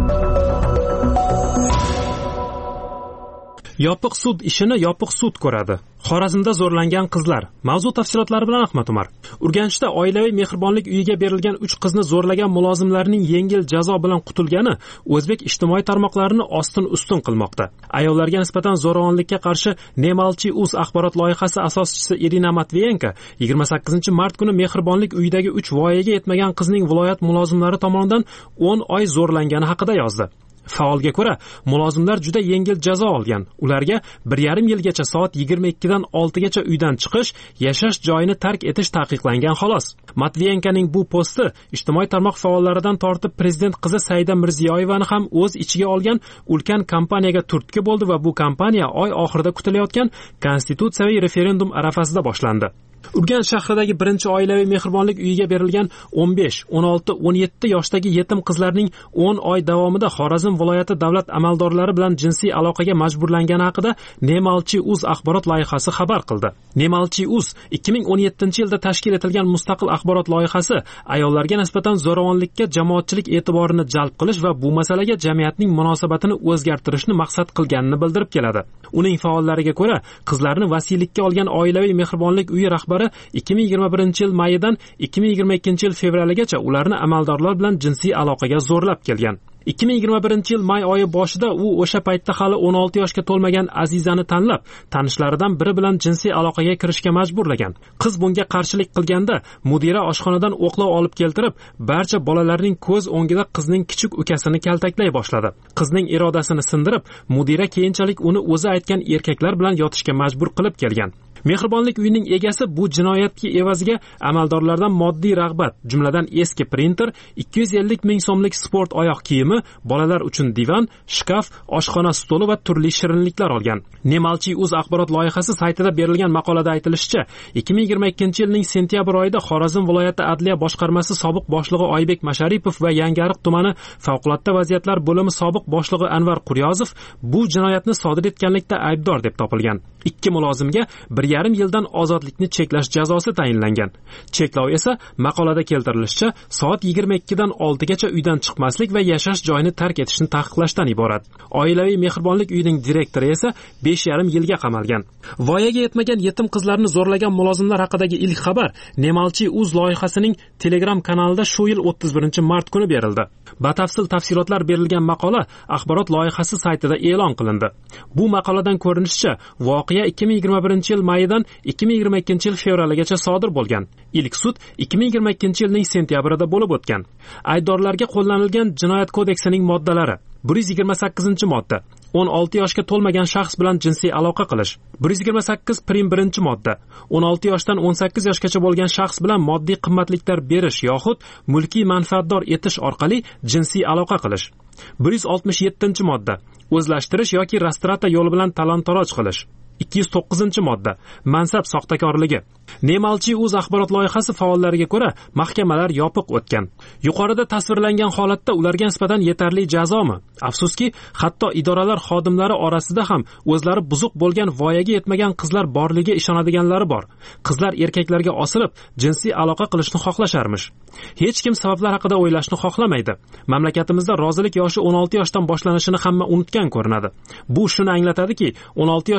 S1: Yopiq sud ishini yopiq sud ko'radi. Xorazmda zo'rlangan qizlar. Mavzu tafsilotlari bilan Ahmad Umar. Urganchda oilaviy mehribonlik uyiga berilgan uch qizni zo'rlagan mulozimlarning yengil jazo bilan qutulgani o'zbek ijtimoiy tarmoqlarini ostin-ustun qilmoqda. Ayollarga nisbatan zo'ravonlikka qarshi Nemalchi.uz axborot loyihasi asoschisi Irina Matviyenko yigirma sakkizinchi mart kuni mehribonlik uyidagi uch voyaga yetmagan qizning viloyat mulozimlari tomonidan o'n oy zo'rlangani haqida yozdi. Faolga ko'ra, mulozimlar juda yengil jazo olgan. Ularga bir yarim yilgacha soat yigirma ikkidan oltigacha uydan chiqish, yashash joyini tark etish taqiqlangan xolos. Matviyenkoning bu posti ijtimoiy tarmoq faollaridan tortib prezident qizi Saida Mirziyoyevani ham o'z ichiga olgan ulkan kampaniyaga turtki bo'ldi va bu kampaniya oy oxirida kutilayotgan konstitutsiyaviy referendum arafasida boshlandi. Urganch shahridagi birinchi oilaviy mehribonlik uyiga berilgan o'n besh, o'n olti, o'n yetti yoshdagi yetim qizlarning o'n oy davomida Xorazm viloyati davlat amaldorlari bilan jinsiy aloqaga majburlangani haqida Nemalchi.uz axborot loyihasi xabar qildi. Nemalchi.uz ikki ming o'n yettinchi yilda tashkil etilgan mustaqil axborot loyihasi ayollarga nisbatan zo'ravonlikka jamoatchilik e'tiborini jalb qilish va bu masalaga jamiyatning munosabatini o'zgartirishni maqsad qilganini bildirib keladi. Uning faollariga ko'ra, qizlarni vasiylikka olgan oilaviy mehribonlik uyi rahbari ikki ming yigirma birinchi yil mayidan ikki ming yigirma ikkinchi yil fevraligacha ularni amaldorlar bilan jinsiy aloqaga zo'rlab kelgan. ikki ming yigirma birinchi yil may oyi boshida u o'sha paytda hali o'n olti yoshga to'lmagan Azizani tanlab, tanishlaridan biri bilan jinsiy aloqaga kirishga majburlagan. Qiz bunga qarshilik qilganda mudira oshxonadan o'qlov olib keltirib, barcha bolalarning ko'z o'ngida qizning kichik ukasini kaltaklay boshladi. Qizning irodasini sindirib, mudira keyinchalik uni o'zi aytgan erkaklar bilan yotishga majbur qilib kelgan. Mehribonlik uyining egasi bu jinoyatga evaziga amaldorlardan moddiy rag'bat, jumladan eski printer, ikki yuz ellik ming so'mlik sport oyoq kiyimi, bolalar uchun divan, shkaf, oshxona stoli va turli shirinliklar olgan. Nemalchi.uz axborot loyihasi saytida berilgan maqolada aytilishicha, ikki ming yigirma ikkinchi yilning sentyabr oyida Xorazm viloyati adliya boshqarmasi sobiq boshlig'i Oybek Masharipov va Yangiariq tumani favqulodda vaziyatlar bo'limi sobiq boshlig'i Anvar Quryozov bu jinoyatni sodir etganlikda aybdor deb topilgan. Ikki mulozimga bir yarim yildan ozodlikni cheklash jazosi tayinlangan. Cheklov esa maqolada keltirilishicha soat yigirma ikkidan oltigacha uydan chiqmaslik va yashash joyini tark etishni taqiqlashdan iborat. Oilaviy mehribonlik uyining direktori esa besh yarim yilga qamalgan. Voyaga yetmagan yetim qizlarni zo'rlagan mulozimlar haqidagi ilk xabar Nemalchi.uz loyihasining Telegram kanalida shu yil o'ttiz birinchi mart kuni berildi. Batafsil tafsilotlar berilgan maqola axborot loyihasi saytida e'lon qilindi. Bu maqoladan ko'rinishicha, voqea ikki ming yigirma birinchi yil mayidan ikki ming yigirma ikkinchi yil fevraligacha sodir bo'lgan. Ilk sud ikki ming yigirma ikkinchi yilning sentyabrida bo'lib o'tgan. Aybdorlarga qo'llanilgan jinoyat kodeksining moddalari: bir yuz yigirma sakkizinchi modda o'n olti yoshga to'lmagan shaxs bilan jinsiy aloqa qilish. bir yuz yigirma sakkiz prim birinchi modda o'n olti yoshdan o'n sakkiz yoshgacha bo'lgan shaxs bilan moddiy qimmatliklar berish yoxud mulkiy manfaatdor etish orqali jinsiy aloqa qilish. bir yuz oltmish yettinchi modda o'zlashtirish yoki rastrata yo'li bilan talon-taroj qilish. ikki yuz to'qqizinchi modda mansab soxtakorligi. Nemalchi.uz axborot loyihasi faollariga ko'ra, mahkamalar yopiq o'tgan. Yuqorida tasvirlangan holatda ularga nisbatan yetarli jazomi? Afsuski, hatto idoralar xodimlari orasida ham o'zlari buzuq bo'lgan voyaga yetmagan qizlar borligiga ishonadiganlari bor. Qizlar erkaklarga osilib, jinsiy aloqa qilishni xohlasharmish. Hech kim sabablar haqida o'ylashni xohlamaydi. Mamlakatimizda rozilik yoshi o'n olti yoshdan boshlanishini hamma unutgan ko'rinadi. Bu shuni anglatadiki, o'n olti yoshga to'lmagan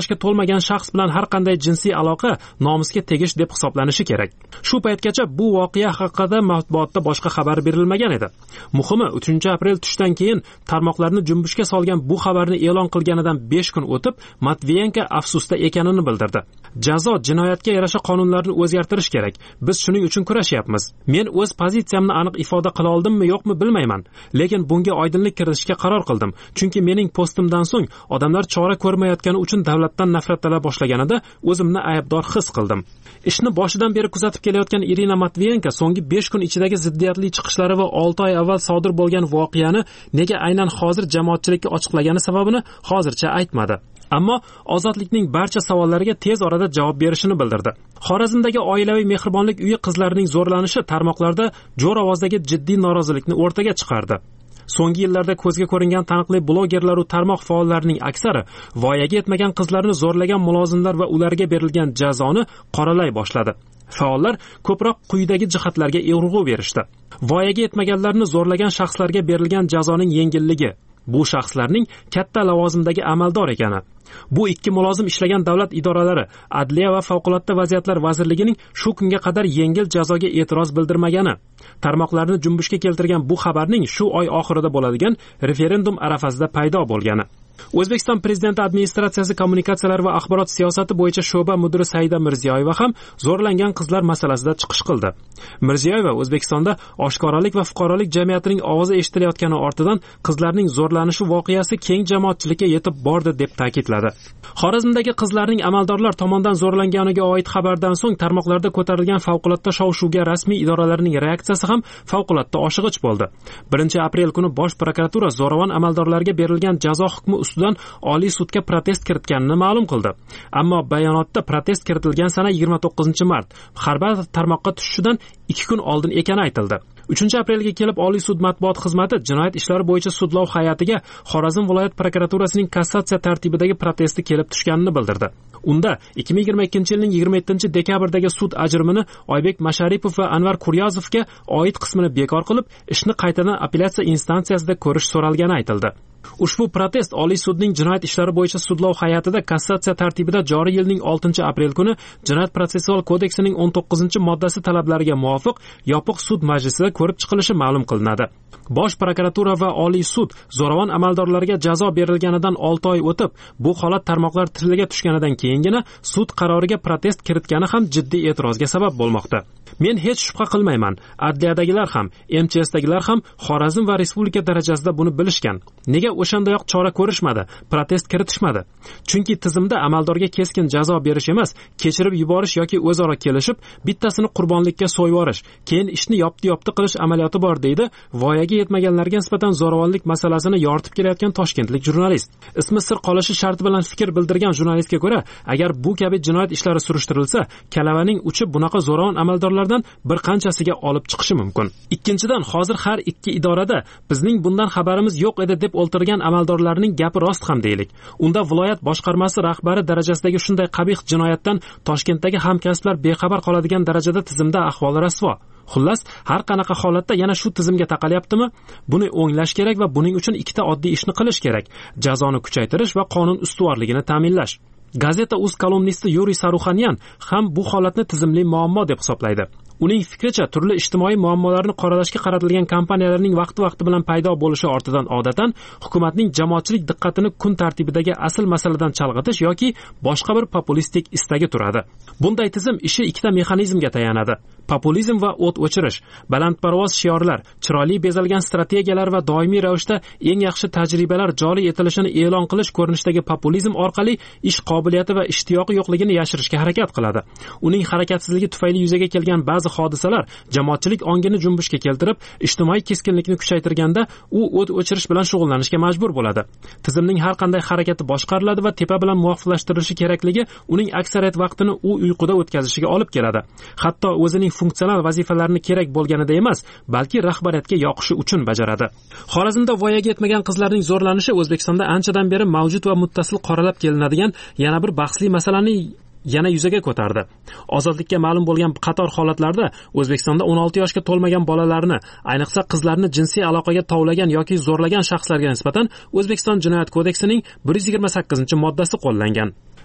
S1: bo'lmagan shaxs bilan har qanday jinsiy aloqa nomusga tegish deb hisoblanishi kerak. Shu paytgacha bu voqea haqida matbuotda boshqa xabar berilmagan edi. Muhimi, uchinchi aprel tushdan keyin tarmoqlarni junbushga solgan bu xabarni e'lon qilganidan besh kun o'tib, Matviyenko afsusda ekanini bildirdi. Jazo jinoyatga yarasha qonunlarni o'zgartirish kerak. Biz shuning uchun kurashyapmiz. Men o'z pozitsiyamni aniq ifoda qila oldimmi, yo'qmi bilmayman, lekin bunga oydinlik kiritishga qaror qildim. Chunki mening postimdan so'ng odamlar chora ko'rmayotgani uchun davlatdan nafratlana boshlaganida o'zimni aybdor his qildim. Ishni boshidan beri kuzatib kelayotgan Irina Matviyenko so'nggi besh kun ichidagi ziddiyatli chiqishlari va olti oy avval sodir bo'lgan voqeani nega aynan hozir jamoatchilikka ochiqlagani sababini hozircha aytmadi. Ammo ozodlikning barcha savollariga tez orada javob berishini bildirdi. Xorazmdagi oilaviy mehribonlik uyi qizlarining zo'rlanishi tarmoqlarda jo'r ovozdagi jiddiy norozilikni o'rtaga chiqardi. So'nggi yillarda ko'zga ko'ringan taniqli blogerlar va tarmoq faollarining aksari voyaga yetmagan qizlarni zo'rlagan mulozimlar va ularga berilgan jazoni qoralay boshladi. Faollar ko'proq quyidagi jihatlarga urg'u berishdi. Voyaga yetmaganlarni zo'rlagan shaxslarga berilgan jazoning yengilligi, bu shaxslarning katta lavozimdagi amaldor ekani. Bu ikki mulozim ishlagan davlat idoralari, Adliya va Favqulodda vaziyatlar vazirligining shu kunga qadar yengil jazoga e'tiroz bildirmagani. Tarmoqlarni junbushga keltirgan bu xabarning shu oy oxirida bo'ladigan referendum arafasida paydo bo'lgani. O'zbekiston Prezidenti administratsiyasi kommunikatsiyalar va axborot siyosati bo'yicha sho'ba mudiri Saida Mirziyoyeva ham zo'rlangan qizlar masalasida chiqish qildi. Mirziyoyeva O'zbekistonda oshkoralik va fuqarolik jamiyatining ovozi eshitilayotgani ortidan qizlarning zo'rlanishi voqeasi keng jamoatchilikka yetib bordi deb ta'kidladi. Xorazmdagi qizlarning amaldorlar tomonidan zo'rlanganiga oid xabardan so'ng tarmoqlarda ko'tarilgan favqulodda shov-shuvga rasmiy idoralarning reaksiyasi ham favqulodda oshig'ich bo'ldi. birinchi aprel kuni Bosh prokuratura zo'ravon amaldorlarga berilgan jazo hukmi ustidan Oliy sudga protest kiritganini ma'lum qildi. Ammo bayonotda protest kiritilgan sana yigirma to'qqizinchi mart, har bir tarmoqqa tushishidan ikki kun oldin ekani aytildi. uchinchi aprelga kelib Oliy sud matbuot xizmati jinoyat ishlari bo'yicha sudlov hay'atiga Xorazm viloyat prokuraturasining kassatsiya tartibidagi protesti kelib tushganini bildirdi. Unda ikki ming yigirma ikkinchi yilning yigirma yettinchi dekabrdagi sud ajrimini Oybek Masharipov va Anvar Kuryazovga oid qismini bekor qilib, ishni qaytadan apellyatsiya instansiyasida ko'rish so'ralgani aytildi. Ushbu protest Oliy sudning jinoyat ishlari bo'yicha sudlov hay'atida kassatsiya tartibida joriy yilning oltinchi aprel kuni Jinoyat protsessual kodeksining o'n to'qqizinchi moddasi talablariga muvofiq yopiq sud majlisida ko'rib chiqilishi ma'lum qilinadi. Bosh prokuratura va Oliy sud zo'ravon amaldorlarga jazo berilganidan olti oy o'tib, bu holat tarmoqlar tiliga tushganidan keyingina sud qaroriga protest kiritgani ham jiddiy e'tirozga sabab bo'lmoqda. Men hech shubha qilmayman, adliyadagilar ham, M Ch S'dagilar ham Xorazm va respublika darajasida buni bilishgan. Nega o'shandayoq chora ko'rishmadi, protest kiritishmadi? Chunki tizimda amaldorga keskin jazo berish emas, kechirib yuborish yoki o'zaro kelishib, bittasini qurbonlikka so'yvorish, keyin ishni yopti-yopti qilish amaliyoti bor deydi voyaga yetmaganlarga nisbatan zo'ravonlik masalasini yoritib kelayotgan toshkentlik jurnalist. Ismi sir qolishi sharti bilan fikr bildirgan jurnalistga ko'ra, agar bu kabi jinoyat ishlari surishtirilsa, kalavaning uchi bunaqa zo'ravon amaldorlardan bir qanchasiga olib chiqishi mumkin. Ikkinchidan, hozir har ikki idorada bizning bundan xabarimiz yo'q edi deb o'ltirgan amaldorlarning gapi rost ham deylik. Unda viloyat boshqarmasi rahbari darajasidagi shunday qabih jinoyatdan Toshkentdagi hamkasblar bexabar qoladigan darajada tizimda ahvol rasvo. Xullas, har qanaqa holatda yana shu tizimga taqalyaptimi? Buni o'nglash kerak va buning uchun ikkita oddiy ishni qilish kerak: jazoni kuchaytirish va qonun ustuvorligini ta'minlash. Gazeta uz kolumnisti Yuriy Saruxanyan ham bu holatni tizimli muammo deb hisoblaydi. Uning fikricha, turli ijtimoiy muammolarni qoralashga qaratilgan kampaniyalarning vaqti-vaqti bilan paydo bo'lishi ortidan odatan hukumatning jamoatchilik diqqatini kun tartibidagi asl masaladan chalg'itish yoki boshqa bir populistik istagi turadi. Bunday tizim ishi ikkita mexanizmga tayanadi: populizm va o't o'chirish, balandparvoz shiorlar, chiroyli bezalgan strategiyalar va doimiy ravishda eng yaxshi tajribalar joriy etilishini e'lon qilish ko'rinishidagi populizm orqali ish qobiliyati va ishtiyoqi yo'qligini yashirishga harakat qiladi. Uning harakatsizligi tufayli yuzaga kelgan ba'zi hodisalar jamoatchilik ongini junbushga keltirib, ijtimoiy keskinlikni kuchaytirganda u o't o'chirish bilan shug'ullanishga majbur bo'ladi. Tizimning har qanday harakati boshqariladi va tepa bilan muvofiqlashtirilishi kerakligi uning aksariyat vaqtini u uyquda o'tkazishiga olib keladi. Hatto o'zining funksional vazifalarini kerak bo'lganida emas, balki rahbariyatga yoqishi uchun bajaradi. Xorazmda voyaga yetmagan qizlarning zo'rlanishi O'zbekistonda anchadan beri mavjud va muttasil qoralab kelinadigan yana bir bahsli masalani yana yuzaga ko'tardi. Ozodlikka ma'lum bo'lgan qator holatlarda O'zbekistonda o'n olti yoshga to'lmagan bolalarni, ayniqsa qizlarni jinsiy aloqaga tovlagan yoki zo'rlagan shaxslarga nisbatan O'zbekiston Jinoyat kodeksining bir yuz yigirma sakkizinchi moddasi qo'llangan.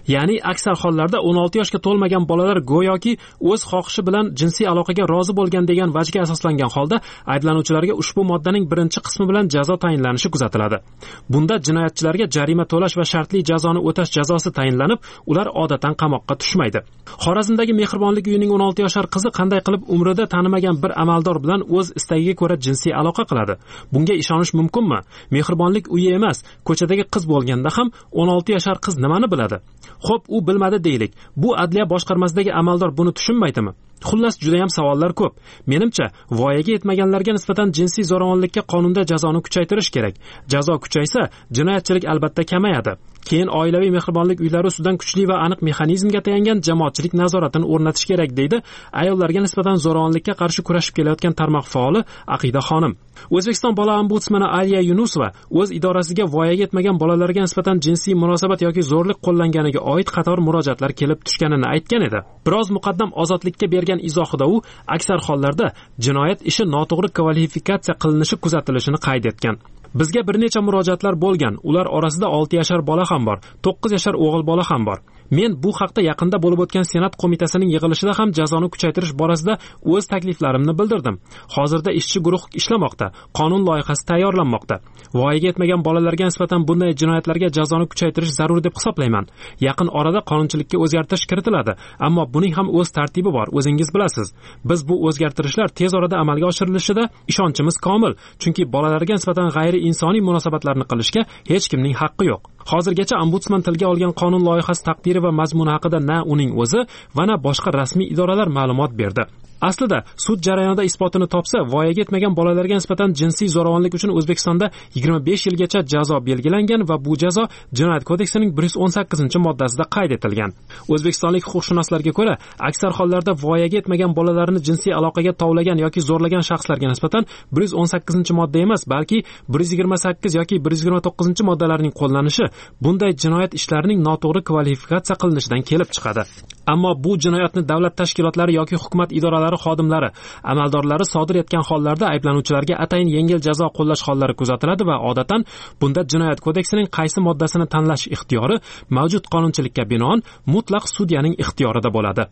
S1: Ya'ni aksar hollarda o'n olti yoshga to'lmagan bolalar go'yoki o'z xohishi bilan jinsiy aloqaga rozi bo'lgan degan vajga asoslangan holda ayblanuvchilarga ushbu moddaning birinchi qismi bilan jazo tayinlanishi kuzatiladi. Bunda jinoyatchilarga jarima to'lash va shartli jazoni o'tash jazosi tayinlanib, ular odatan qamoqqa tushmaydi. Xorazmdagi Mehribonlik uyining o'n olti yoshar qizi qanday qilib umrida tanimagan bir amaldor bilan o'z istagiga ko'ra jinsiy aloqa qiladi? Bunga ishonish mumkinmi? Mehribonlik uyi emas, ko'chadagi qiz bo'lganda ham o'n olti yoshar qiz nimani biladi? Xo'p, u bilmadi deylik. Bu adliya boshqarmasidagi amaldor buni tushunmaydimi? Xullas, juda ham savollar ko'p. Menimcha, voyaga yetmaganlarga nisbatan jinsiy zo'ravonlikka qonunda jazoni kuchaytirish kerak. Jazo kuchaysa, jinoyatchilik albatta kamayadi. Keyin oilaviy mehribonlik uylari ustidan kuchli va aniq mexanizmga tayangan jamoatchilik nazoratini o'rnatish kerak, deydi ayollarga nisbatan zo'ravonlikka qarshi kurashib kelayotgan tarmoq faoli Aqida xonim. O'zbekiston bola ombudsmani Aliya Yunusova o'z idorasiga voyaga yetmagan bolalarga nisbatan jinsiy munosabat yoki zo'rlik qo'llanganiga oid qator murojaatlar kelib tushganini aytgan edi. Biroz muqaddam Ozodlikka bergan izohida u aksar hollarda jinoyat ishi noto'g'ri kvalifikatsiya qilinishi kuzatilishini qayd etgan. Bizga bir necha murojaatlar bo'lgan. Ular orasida olti yoshar bola ham bor, to'qqiz yoshar o'g'il bola ham bor. Men bu haqda yaqinda bo'lib o'tgan Senat qo'mitasining yig'ilishida ham jazoni kuchaytirish borasida o'z takliflarimni bildirdim. Hozirda ishchi guruh ishlamoqda, qonun loyihasi tayyorlanmoqda. Voyaga yetmagan bolalarga nisbatan bunday jinoyatlarga jazoni kuchaytirish zarur deb hisoblayman. Yaqin orada qonunchilikka o'zgartirish kiritiladi, ammo buning ham o'z tartibi bor, o'zingiz bilasiz. Biz bu o'zgartirishlar tez orada amalga oshirilishida ishonchimiz komil, chunki bolalarga nisbatan g'ayri insoniy munosabatlarni qilishga hech kimning haqqi yo'q. Hozirgacha ombudsman tilga olgan qonun loyihasi taqdiri va mazmuni haqida na uning o'zi va na boshqa rasmiy idoralar ma'lumot berdi. Aslida sud jarayonida isbotini topsa, voyaga yetmagan bolalarga nisbatan jinsiy zo'ravonlik uchun O'zbekistonda yigirma besh yilgacha jazo belgilangan va bu jazo Jinoyat kodeksining bir yuz o'n sakkizinchi moddasida qayd etilgan. O'zbekistonlik huquqshunoslarga ko'ra, aksar hollarda voyaga yetmagan bolalarni jinsiy aloqaga tovlagan yoki zo'rlagan shaxslarga nisbatan bir yuz o'n sakkizinchi modda emas, balki bir yuz yigirma sakkiz yoki bir yuz yigirma to'qqizinchi moddalarining qo'llanishi bunday jinoyat ishlarining noto'g'ri kvalifikatsiya qilinishidan kelib chiqadi. Ammo bu jinoyatni davlat tashkilotlari yoki hukumat idoralari xodimlari, amaldorlari sodir etgan hollarda ayblanuvchilarga atayin yengil jazo qo'llash hollari kuzatiladi va odatan bunda Jinoyat kodeksining qaysi moddasini tanlash ixtiyori mavjud qonunchilikka binoan mutlaq sudyaning ixtiyorida bo'ladi.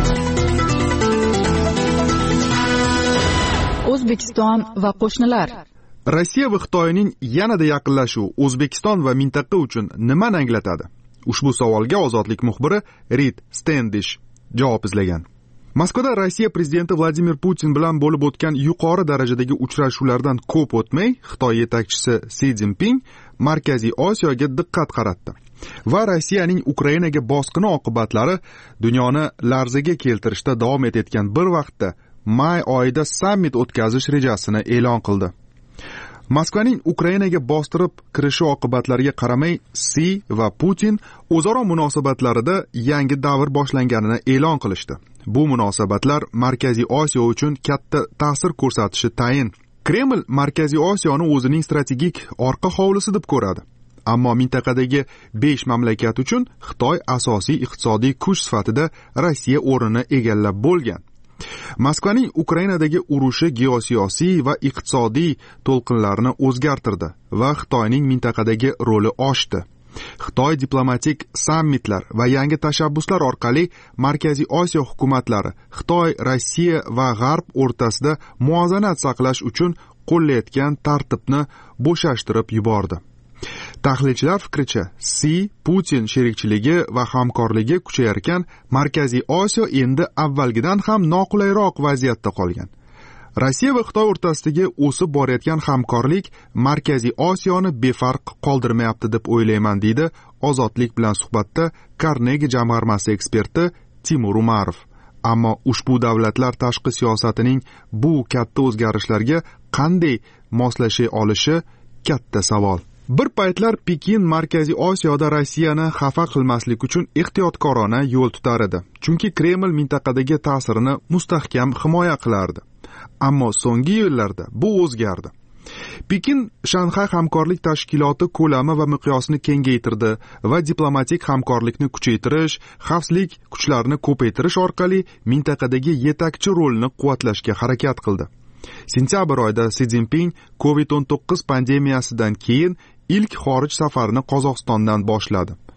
S2: O'zbekiston va qo'shnilar.
S10: Rossiya va Xitoyning yanada yaqinlashuvi O'zbekiston va mintaqa uchun nimani anglatadi? Ushbu savolga Ozodlik muxbiri Rid Standish javob izlagan. Moskvada Rossiya prezidenti Vladimir Putin bilan bo'lib o'tgan yuqori darajadagi uchrashuvlardan ko'p o'tmay, Xitoy yetakchisi Si Szinpin Markaziy Osiyoga diqqat qaratdi va Rossiyaning Ukrainaga bosqini oqibatlari dunyoni larzaga keltirishda davom etayotgan bir vaqtda may oyida sammit o'tkazish rejasini e'lon qildi. Moskvaning Ukrainaga bostirib kirishi oqibatlariga qaramay, Si va Putin o'zaro munosabatlarida yangi davr boshlanganini e'lon qilishdi. Bu munosabatlar Markaziy Osiyo uchun katta ta'sir ko'rsatishi tayin. Kreml Markaziy Osiyoni o'zining strategik orqa hovlisi deb ko'radi. Ammo mintaqadagi besh mamlakat uchun Xitoy asosiy iqtisodiy kuch sifatida Rossiya o'rnini egallab bo'lgan. Moskvaning Ukrainadagi urushi geosiyosiy va iqtisodiy to'lqinlarni o'zgartirdi va Xitoyning mintaqadagi roli oshdi. Xitoy diplomatik sammitlar va yangi tashabbuslar orqali Markaziy Osiyo hukumatlari Xitoy, Rossiya va G'arb o'rtasida muvozanat saqlash uchun qo'llayotgan tartibni bo'shashtirib yubordi. Tahlilchilar fikricha, Si, Putin sherikchiligi va hamkorligi kuchayarkan Markaziy Osiyo endi avvalgidan ham noqulayroq vaziyatda qolgan. Rossiya va Xitoy o'rtasidagi o'sib borayotgan hamkorlik Markaziy Osiyoni befarq qoldirmayapti deb o'ylayman, deydi Ozodlik bilan suhbatda Carnegie jamg'armasi eksperti Timur Umarov. Ammo ushbu davlatlar tashqi siyosatining bu katta o'zgarishlarga qanday moslasha olishi katta savol. Bir paytlar Pekin Markaziy Osiyoda Rossiyani xafa qilmaslik uchun ehtiyotkorona yo'l tutar edi. Chunki Kreml mintaqadagi ta'sirini mustahkam himoya qilardi. Ammo so'nggi yillarda bu o'zgardi. Pekin Shanxay hamkorlik tashkiloti ko'lami va miqyosini kengaytirdi va diplomatik hamkorlikni kuchaytirish, xavfsizlik kuchlarini ko'paytirish orqali mintaqadagi yetakchi rolni quvvatlashga harakat qildi. Sentyabr oyida Si Szinpin covid o'n to'qqiz pandemiyasidan keyin ilk xorij safarini Qozog'istondan boshladi.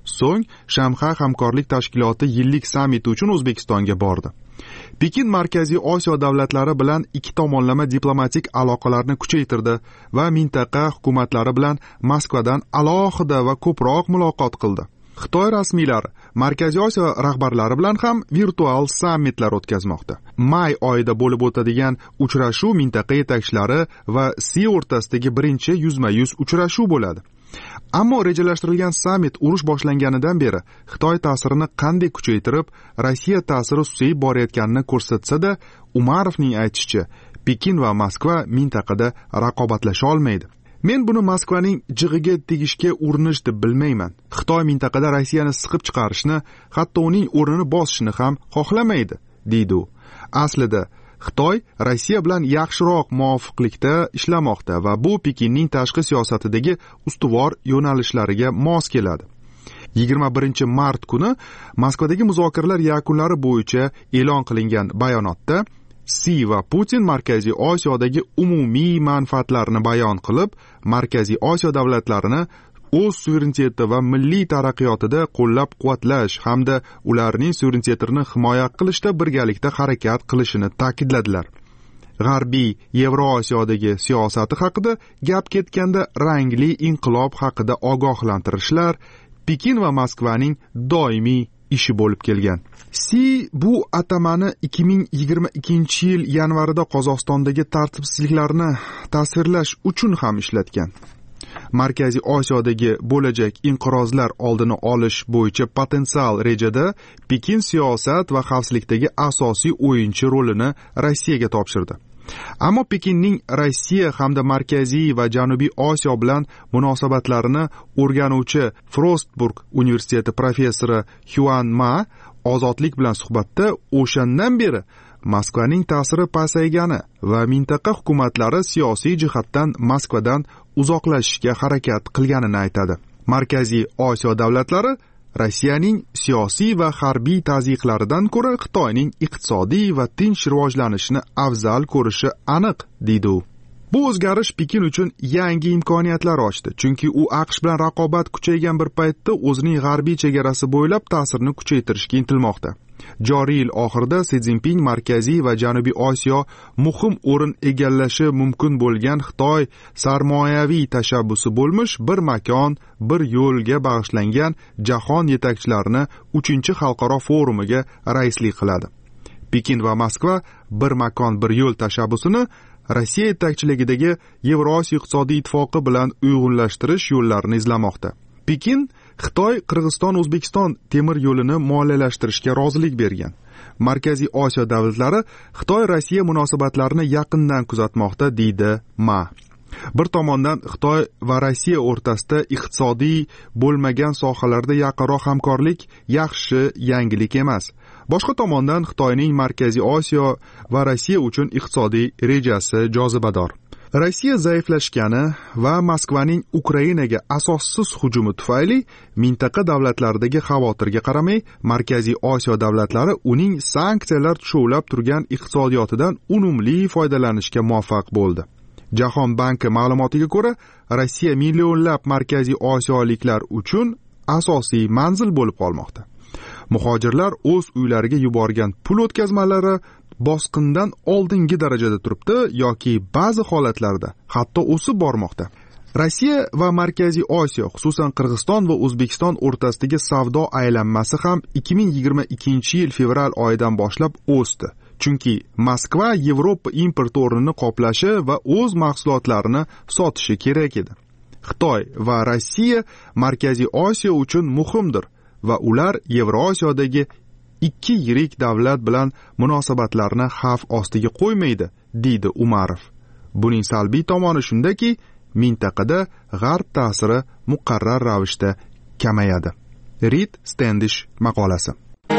S10: So'ng Shanxay hamkorlik tashkiloti yillik sammiti uchun O'zbekistonga bordi. Pekin Markaziy Osiyo davlatlari bilan ikki tomonlama diplomatik aloqalarni kuchaytirdi va mintaqa hukumatlari bilan Moskvadan alohida va ko'proq muloqot qildi. Xitoy rasmiylari Markaziy Osiyo rahbarlari bilan ham virtual sammitlar o'tkazmoqda. May oyida bo'lib o'tadigan uchrashuv mintaqa yetakchilari va Si o'rtasidagi birinchi yuzma-yuz uchrashuv bo'ladi. Ammo rejalashtirilgan sammit urush boshlanganidan beri Xitoy ta'sirini qanday kuchaytirib, Rossiya ta'siri susayib borayotganini ko'rsatsa-da, Umarovning aytishicha, Pekin va Moskva mintaqada raqobatlasha olmaydi. Men buni Moskvaning jig'iga tegishga urinish deb bilmayman. Xitoy mintaqada Rossiyani siqib chiqarishni, hatto uning o'rnini bosishni ham xohlamaydi, deydi u. Aslida Xitoy Rossiya bilan yaxshiroq muvofiqlikda ishlamoqda va bu Pekinning tashqi siyosatidagi ustuvor yo'nalishlariga mos keladi. yigirma birinchi mart kuni Moskvadagi muzokaralar yakunlari bo'yicha e'lon qilingan bayonotda Si va Putin Markaziy Osiyodagi umumiy manfaatlarini bayon qilib, Markaziy Osiyo davlatlarini o'z suvereniteti va milliy taraqqiyotida qo'llab-quvvatlash hamda ularning suverenitetini himoya qilishda birgalikda harakat qilishini ta'kidladilar. G'arbiy Yevroosiyodagi siyosati haqida gap ketganda rangli inqilob haqida ogohlantirishlar Pekin va Moskvaning doimiy ishi bo'lib kelgan. Si bu atamani ikki ming yigirma ikkinchi yil yanvarida Qozog'istondagi tartibsizliklarni tasvirlash uchun ham ishlatgan. Markaziy Osiyodagi bo'lajak inqirozlar oldini olish bo'yicha potensial rejada Pekin siyosat va xavfsizlikdagi asosiy o'yinchi rolini Rossiyaga topshirdi. Ammo Pekinning Rossiya hamda Markaziy va Janubiy Osiyo bilan munosabatlarini o'rganuvchi Frostburg universiteti professori Huan Ma Ozodlik bilan suhbatda o'shandan beri Moskvaning ta'siri pasaygani va mintaqa hukumatlari siyosiy jihatdan Moskvadan uzoqlashishga harakat qilganini aytadi. Markaziy Osiyo davlatlari Rossiyaning siyosiy va harbiy tazyiqlaridan ko'ra Xitoyning iqtisodiy va tinch rivojlanishini afzal ko'rishi aniq, deydi u. Bu o'zgarish Pekin uchun yangi imkoniyatlar ochdi, chunki u AQSh bilan raqobat kuchaygan bir paytda o'zining g'arbiy chegarasi bo'ylab ta'sirini kuchaytirishga intilmoqda. Joriy yil oxirida Si Szinpin Markaziy va Janubiy Osiyo muhim o'rin egallashi mumkin bo'lgan Xitoy sarmoyaviy tashabbusi bo'lmish bir makon, bir yo'lga bag'ishlangan jahon yetakchilarini uchinchi xalqaro forumiga raislik qiladi. Pekin va Moskva bir makon, bir yo'l tashabbusini Rossiya yetakchiligidagi Yevrosiyo iqtisodiy ittifoqi bilan uyg'unlashtirish yo'llarini izlamoqda. Pekin Xitoy Qirg'iziston O'zbekiston temir yo'lini moliyalashtirishga rozilik bergan. Markaziy Osiyo davlatlari Xitoy Rossiya munosabatlarini yaqindan kuzatmoqda, deydi Ma. Bir tomondan Xitoy va Rossiya o'rtasida iqtisodiy bo'lmagan sohalarda yaqinroq hamkorlik yaxshi yangilik emas. Boshqa tomondan Xitoyning Markaziy Osiyo va Rossiya uchun iqtisodiy rejasi jozibador. Rossiya zaiflashgani va Moskvaning Ukrainaga asossiz hujumi tufayli mintaqa davlatlaridagi xavotirga qaramay, Markaziy Osiyo davlatlari uning sanksiyalar tushuvlab turgan iqtisodiyotidan unumli foydalanishga muvaffaq bo'ldi. Jahon banki ma'lumotiga ko'ra, Rossiya millionlab Markaziy Osiyoliklar uchun asosiy manzil bo'lib qolmoqda. Muhojirlar o'z uylariga yuborgan pul o'tkazmalari bosqindan oldingi darajada turibdi yoki ba'zi holatlarda hatto o'sib bormoqda. Rossiya va Markaziy Osiyo, xususan Qirg'iziston va O'zbekiston o'rtasidagi savdo aylanmasi ham ikki ming yigirma ikkinchi yil fevral oyidan boshlab o'sdi. Chunki Moskva Yevropa import o'rnini qoplashi va o'z mahsulotlarini sotishi kerak edi. Xitoy va Rossiya Markaziy Osiyo uchun muhimdir va ular Yevrosiyodagi ikki yirik davlat bilan munosabatlarni xavf ostiga qo'ymaydi, deydi Umarov. Buning salbiy tomoni shundaki, mintaqada g'arb ta'siri muqarrar ravishda kamayadi. Reed Standish maqolasi.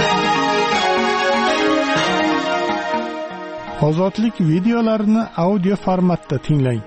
S6: Ozodlik videolarini audio formatda tinglang.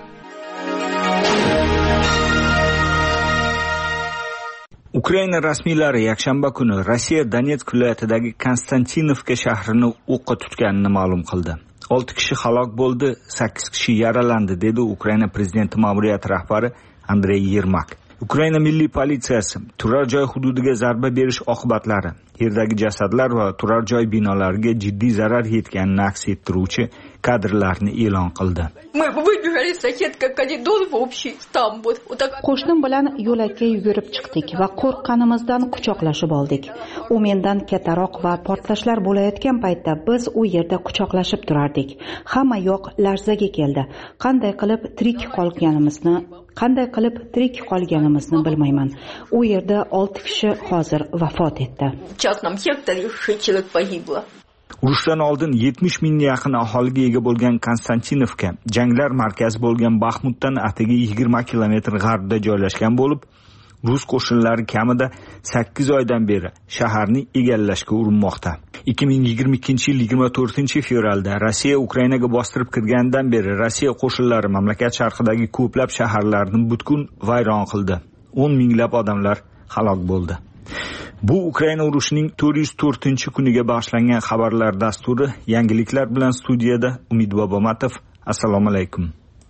S7: Ukraina rasmiylari yakshanba kuni Rossiya Donetsk viloyatidagi Konstantinovka shahrini o'qqa tutganini ma'lum qildi. olti kishi halok bo'ldi, sakkiz kishi yaralandi, dedi Ukraina prezidenti ma'muriyati rahbari Andrey Yermak. Ukraina milliy politsiyasi turar joy hududiga zarba berish oqibatlari, yerdagi jasadlar va turar joy binolariga jiddiy zarar yetganini aks ettiruvchi kadrlarni e'lon qildi.
S8: Qo'shnim bilan yo'lakka yugurib chiqdik va qo'rqqanimizdan quchoqlashib oldik. U mendan kattaroq va portlashlar bo'layotgan paytda biz u yerda quchoqlashib turardik. Hamma yoq larzaga keldi. Qanday qilib tirik qolganimizni, qanday qilib tirik qolganimizni bilmayman. U yerda olti kishi hozir vafot etdi.
S7: Urushdan oldin yetmish mingga yaqin aholiga ega bo'lgan Konstantinovka janglar markazi bo'lgan Baxmutdan atigi yigirma kilometr g'arbda joylashgan bo'lib, rus qo'shinlari kamida sakkiz oydan beri shaharni egallashga urinmoqda. ikki ming yigirma ikkinchi yil yigirma to'rtinchi fevralda Rossiya Ukrainaga bostirib kirgandan beri Rossiya qo'shinlari mamlakat sharqidagi ko'plab shaharlarni butkul vayron qildi. o'n minglab odamlar halok bo'ldi. Bu Ukraina urushining to'rt yuz to'rtinchi kuniga bag'ishlangan xabarlar dasturi. Yangiliklar bilan studiyada Umid Bobomatov. Assalomu alaykum.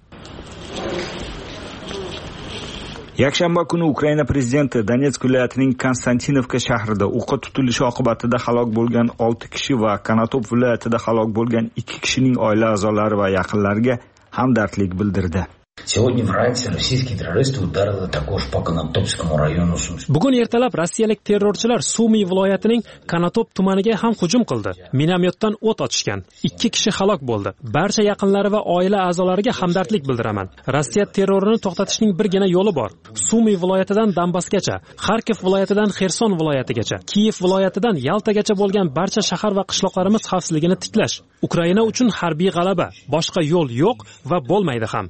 S7: Yakshanba kuni Ukraina prezidenti Donetsk viloyatining Konstantinovka shahrida o'qqa tutilishi oqibatida halok bo'lgan olti kishi va Konotop viloyatida halok bo'lgan ikki kishining oila a'zolari va yaqinlariga hamdardlik bildirdi.
S9: Сегодня враньше российские террористы ударили також по Конотопскому району.
S1: Bugun ertalab rossiyalik terrorchilar Sumy viloyatining Konotop tumaniga ham hujum qildi. Minomyotdan o't ochishgan. ikki kishi halok bo'ldi. Barcha yaqinlari va oila a'zolariga hamdardlik bildiraman. Rossiya terrorini to'xtatishning birgina yo'li bor. Sumy viloyatidan Donbassgacha, Xarkov viloyatidan Xerson viloyatigacha, Kiyev viloyatidan Yaltagacha bo'lgan barcha shahar va qishloqlarimiz xavfsizligini tiklash. Ukraina uchun harbiy g'alaba, boshqa yo'l yo'q va bo'lmaydi ham.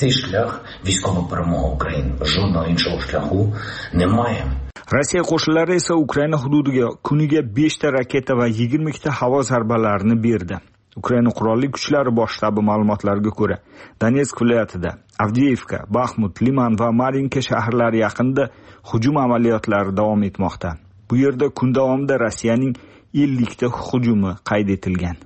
S7: Rossiya qo'shinlari esa Ukraina hududiga kuniga besh ta raketa va yigirma ikkita havo zarbalarini berdi. Ukraina qurolli kuchlari bosh shtabi ma'lumotlariga ko'ra, Donetsk viloyatida Avdiivka, Baxmut, Liman va Marinka shaharlari yaqinida hujum amaliyotlari davom etmoqda. Bu yerda kun davomida Rossiyaning ellik ta hujumi qayd etilgan.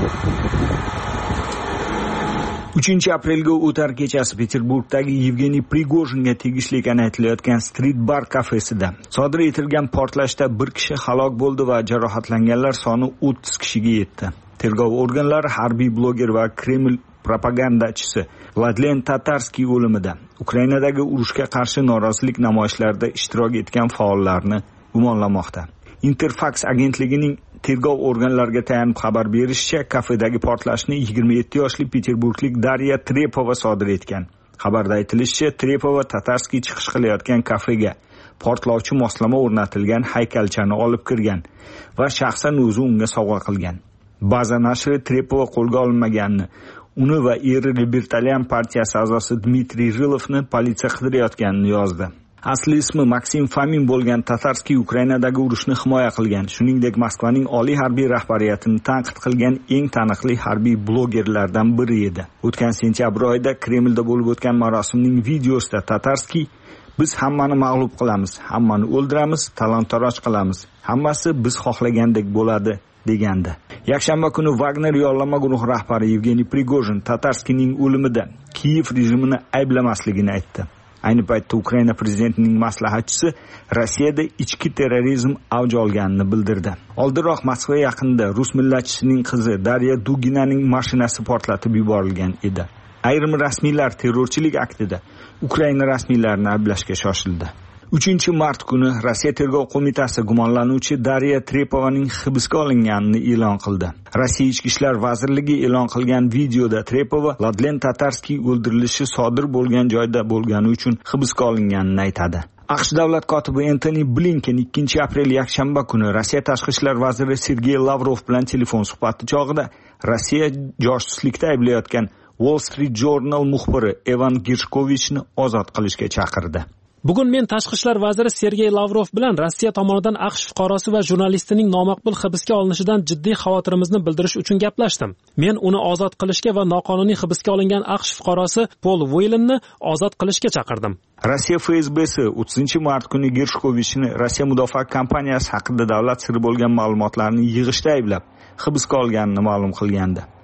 S7: uchinchi aprelga o'tar kechasi Peterburgdagi Yevgeniy Prigojinga tegishli ekani aytilayotgan Street Bar kafesida sodir etilgan portlashda bir kishi halok bo'ldi va jarohatlanganlar soni o'ttiz kishiga yetdi. Tergov organlari harbiy bloger va Kreml propagandachisi Vladlen Tatarskiy o'limida Ukrainadagi urushga qarshi norozilik namoyishlarida ishtirok etgan faollarni gumonlamoqda. Interfax agentligining tergov organlariga tayanib xabar berishicha, kafedagi portlashni yigirma yetti yoshli peterburglik Darya Trepova sodir etgan. Xabarda aytilishicha, Trepova Tatarskiy chiqish qilayotgan kafega portlovchi moslama o'rnatilgan haykalchani olib kirgan va shaxsan o'zi unga sovg'a qilgan. Baza nashri Trepova qo'lga olinmaganini, uni va eri Libertalian partiyasi a'zosi Dmitriy Rilovni politsiya qidirayotganini yozdi. Asli ismi Maksim Fomin bo'lgan Tatarskiy Ukrainadagi urushni himoya qilgan, shuningdek Moskvaning oliy harbiy rahbariyatini tanqid qilgan eng taniqli harbiy blogerlardan biri edi. O'tgan sentyabr oyida Kremlda bo'lib o'tgan marosimning videosida Tatarskiy "Biz hammani mag'lub qilamiz, hammani o'ldiramiz, talon-taroj qilamiz. Hammasi biz xohlagandek bo'ladi" degandi. Yakshanba kuni Wagner yollama guruhi rahbari Yevgeniy Prigojin Tatarskiyning o'limida Kiyev rejimini ayblamasligini aytdi. Ayni paytda Ukraina prezidentining maslahatchisi Rossiyada ichki terrorizm avj olganini bildirdi. Oldinroq Moskva yaqinida rus millatchisining qizi Darya Duginaning mashinasi portlatib yuborilgan edi. Ayrim rasmiylar terrorchilik aktida Ukraina rasmiylarini ayblashga shoshildi. uchinchi mart kuni Rossiya tergov qo'mitasi gumonlanuvchi Darya Trepovaning hibsga olinganini e'lon qildi. Rossiya Ichki ishlar vazirligi e'lon qilgan videoda Trepova Vladlen Tatarskiy o'ldirilishi sodir bo'lgan joyda bo'lgani uchun hibsga olinganini aytadi. AQSh davlat kotibi Antony Blinken ikkinchi aprel yakshanba kuni Rossiya tashqi ishlar vaziri Sergey Lavrov bilan telefon suhbati chog'ida Rossiya josuslikda ayblayotgan Wall Street Journal muxbiri Evan Gershkovichni ozod qilishga chaqirdi.
S1: Bugun men tashqi ishlar vaziri Sergey Lavrov bilan Rossiya tomonidan AQSh fuqarosi va jurnalistining nomaqbul hibsga olinishidan jiddiy xavotirimizni bildirish uchun gaplashdim. Men uni ozod qilishga va noqonuniy hibsga olingan AQSh fuqarosi Paul Whelanni ozod qilishga chaqirdim.
S7: Rossiya F S B'si o'ttizinchi mart kuni Gershkovichni Rossiya mudofaa kompaniyasi haqida davlat siri bo'lgan ma'lumotlarni yig'ishda ayblab, hibsga olganini ma'lum qilgandi.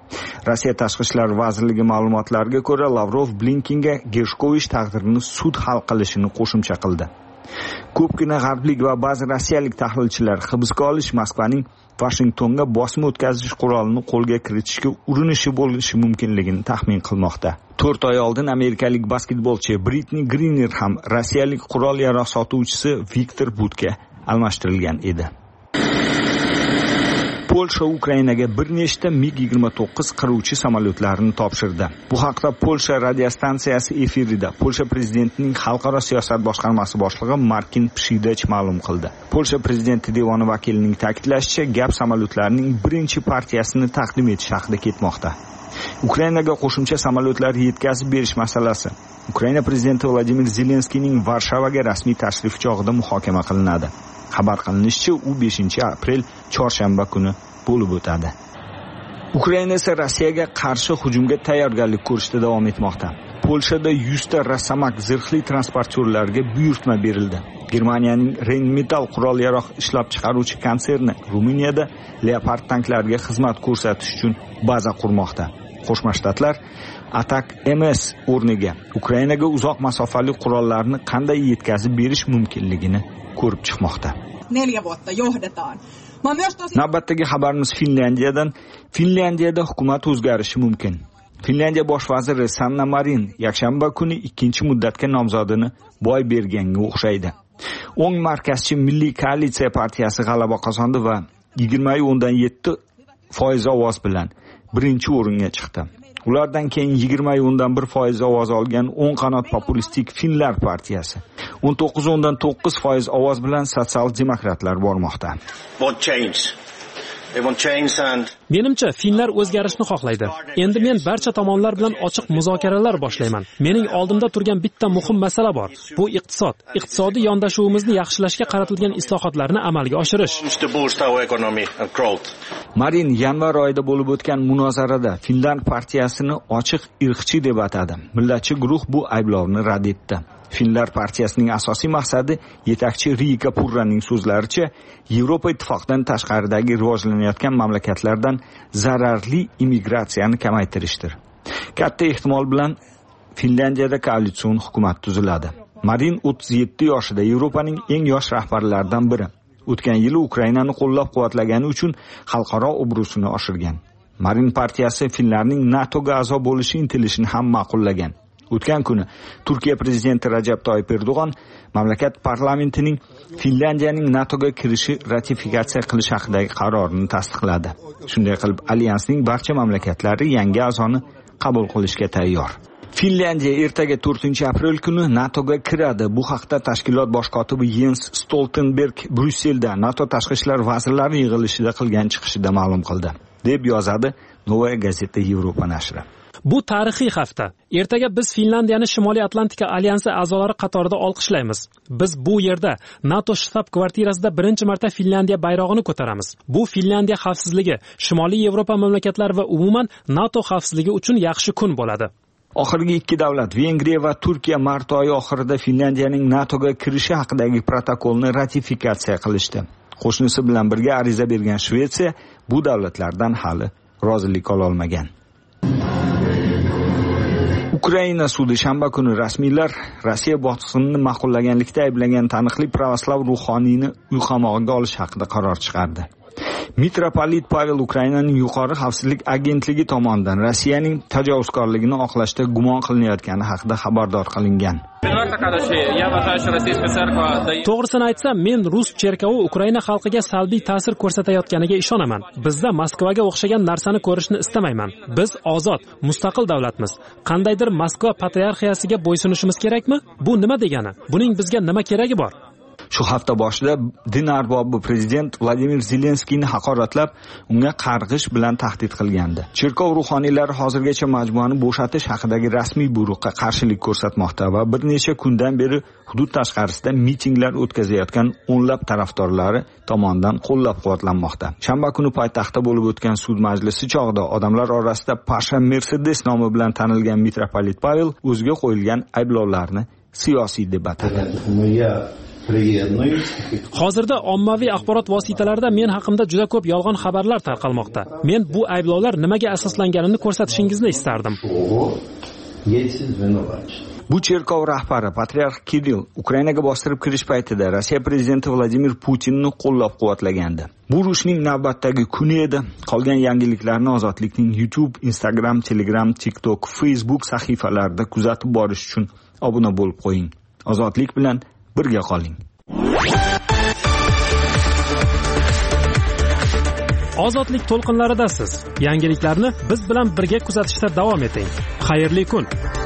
S7: Rossiya tashqi ishlar vazirligi ma'lumotlariga ko'ra, Lavrov Blinkenga Gershkovich taqdirini sud hal qilishini qo'shimcha qildi. Ko'pgina g'arblik va ba'zi rossiyalik tahlilchilar hibsga olish Moskvaning Washingtonga bosim o'tkazish qurolini qo'lga kiritishga urinishi bo'lishi mumkinligini taxmin qilmoqda. to'rt oy oldin amerikalik basketbolchi Britney Griner ham rossiyalik qurol yarog' sotuvchisi Viktor Budga almashtirilgan edi. Polsha Ukrainaga bir nechta mig yigirma to'qqiz qiruvchi samolyotlarini topshirdi. Bu haqda Polsha radiostansiyasi efirida Polsha prezidentining xalqaro siyosat boshqarmasi boshlig'i Markin Pshidach ma'lum qildi. Polsha prezidenti devoni vakilining ta'kidlashicha, gap samolyotlarning birinchi partiyasini taqdim etish haqida ketmoqda. Ukrainaga qo'shimcha samolyotlar yetkazib berish masalasi Ukraina prezidenti Vladimir Zelenskiyning Varshavaga rasmiy tashrif chog'ida muhokama qilinadi. Xabar qilinishicha, u beshinchi aprel chorshanba kuni bo'lib o'tadi. Ukraina esa Rossiyaga qarshi hujumga tayyorgarlik ko'rishda davom etmoqda. Polshada yuz ta Rosamak zirhli transportyorlarga buyurtma berildi. Germaniyaning Rheinmetall qurol yarog' ishlab chiqaruvchi konserni Ruminiyada Leopard tanklariga xizmat ko'rsatish uchun baza qurmoqda. Qo'shma Shtatlar Atak M S o'rniga Ukrainaga uzoq masofali qurollarni qanday yetkazib berish mumkinligini ko'rib chiqmoqda. Navbatdagi xabarimiz Finlyandiyadan. Finlyandiyada hukumat o'zgarishi mumkin. Finlyandiya bosh vaziri Sanna Marin yakshanba kuni ikkinchi muddatga nomzodini boy berganga o'xshaydi. O'ng markazchi Milliy koalitsiya partiyasi g'alaba qozondi va yigirma o'ndan yetti foiz ovoz bilan birinchi o'ringa chiqdi. Ulardan keyin yigirma o'ndan bir foiz ovoz olgan o'ng qanot populistik Finlar partiyasi o'n to'qqiz o'ndan to'qqiz foiz ovoz bilan sotsial-demokratlar bormoqda.
S1: Menimcha finlar o'zgarishni xohlaydi. Endi men barcha tomonlar bilan ochiq muzokaralar boshlayman. Mening oldimda turgan bitta muhim masala bor. Bu iqtisod. Iqtisodiy yondashuvimizni yaxshilashga qaratilgan islohotlarni amalga oshirish.
S7: Marin yanvar oyida bo'lib o'tgan munozarada Finland partiyasini ochiq irqchi deb atadi. Millatchi guruh bu ayblovni rad etdi. Finlar partiyasining asosiy maqsadi yetakchi Riika Purraning so'zlaricha Yevropa ittifoqidan tashqaridagi rivojlanayotgan mamlakatlardan zararli immigratsiyani kamaytirishdir. Katta ehtimol bilan Finlandiyada koalitsion hukumat tuziladi. Marin o'ttiz yetti yoshida, Yevropaning eng yosh rahbarlaridan biri. O'tgan yili Ukrainani qo'llab-quvvatlagani uchun xalqaro obro'sini oshirgan. Marin partiyasi Finlarning NATOga a'zo bo'lishi intilishini ham ma'qullagan. O'tgan kuni Turkiya prezidenti Rajab Toyyib Erdo'g'on mamlakat parlamentining Finlandiyaning NATOga kirishi ratifikatsiya qilish haqidagi qarorini tasdiqladi. Shunday qilib, alyansning barcha mamlakatlari yangi a'zoni qabul qilishga tayyor. Finlandiya ertaga to'rtinchi aprel kuni NATOga kiradi. Bu haqda tashkilot bosh kotibi Jens Stoltenberg Bryusselda NATO tashqi ishlar vazirlari yig'ilishida qilgan chiqishida ma'lum qildi, deb yozadi Novaya Gazeta Yevropa nashri.
S1: Bu tarixiy hafta. Ertaga biz Finlandiyani Shimoliy Atlantika alyansi a'zolari qatorida olqishlaymiz. Biz bu yerda NATO shtab-kvartirasida birinchi marta Finlandiya bayrog'ini ko'taramiz. Bu Finlandiya xavfsizligi, Shimoliy Yevropa mamlakatlari va umuman NATO xavfsizligi uchun yaxshi kun bo'ladi.
S7: Oxirgi ikki davlat, Vengriya va Turkiya mart oyi oxirida Finlandiyaning NATOga kirishi haqidagi protokolni ratifikatsiya qilishdi. Qo'shnisi bilan birga ariza bergan Shvetsiya bu davlatlardan hali rozilik ola olmagan. Ukraina sudi shanba kuni rasmiylar Rossiya bosqinini ma'qullaganlikda ayblangan taniqli pravoslav ruhoniyni uy qamog'iga olish haqida qaror chiqardi. Mitropolit Pavel Ukrainaning yuqori xavfsizlik agentligi tomonidan Rossiyaning tajovuzkorligini oqlashda gumon qilinayotgani haqida xabardor qilingan.
S1: To'g'risini aytsam, men rus cherkovi Ukraina xalqiga salbiy ta'sir ko'rsatayotganiga ishonaman. Bizda Moskvaga o'xshagan narsani ko'rishni istamayman. Biz ozod, mustaqil davlatmiz. Qandaydir Moskva patriarxiyasiga bo'ysunishimiz kerakmi? Bu nima degani? Buning bizga nima keragi bor?
S7: Shu hafta boshida din arbobi prezident Vladimir Zelenskiyni haqoratlab, unga qarg'ish bilan tahdid qilgandi. Cherkov ruhoniylari hozirgacha majmuani bo'shatish haqidagi rasmiy buyruqqa qarshilik ko'rsatmoqda va bir necha kundan beri hudud tashqarisida mitinglar o'tkazayotgan o'nlab tarafdorlari tomonidan qo'llab-quvvatlanmoqda. Shanba kuni poytaxtda bo'lib o'tgan sud majlisi chog'ida odamlar orasida Pasha Mercedes nomi bilan tanilgan mitropolit Pavel o'ziga qo'yilgan ayblovlarni siyosiy deb atadi.
S1: Hozirda ommaviy axborot vositalarida men haqimda juda ko'p yolg'on xabarlar tarqalmoqda. Men bu ayblovlar nimaga asoslanganini ko'rsatishingizni istardim.
S7: Bu cherkov rahbari patriarx Kirill Ukrainaga bostirib kirish paytida Rossiya prezidenti Vladimir Putinni qo'llab-quvvatlagandi. Bu urushning navbatdagi kuni edi. Qolgan yangiliklarni Ozodlikning YouTube, Instagram, Telegram, TikTok, Facebook sahifalarida kuzatib borish uchun obuna bo'lib qo'ying. Ozodlik bilan birga qoling.
S1: Ozodlik to'lqinlaridasiz. Yangiliklarni biz bilan birga kuzatishda davom eting. Xayrli kun.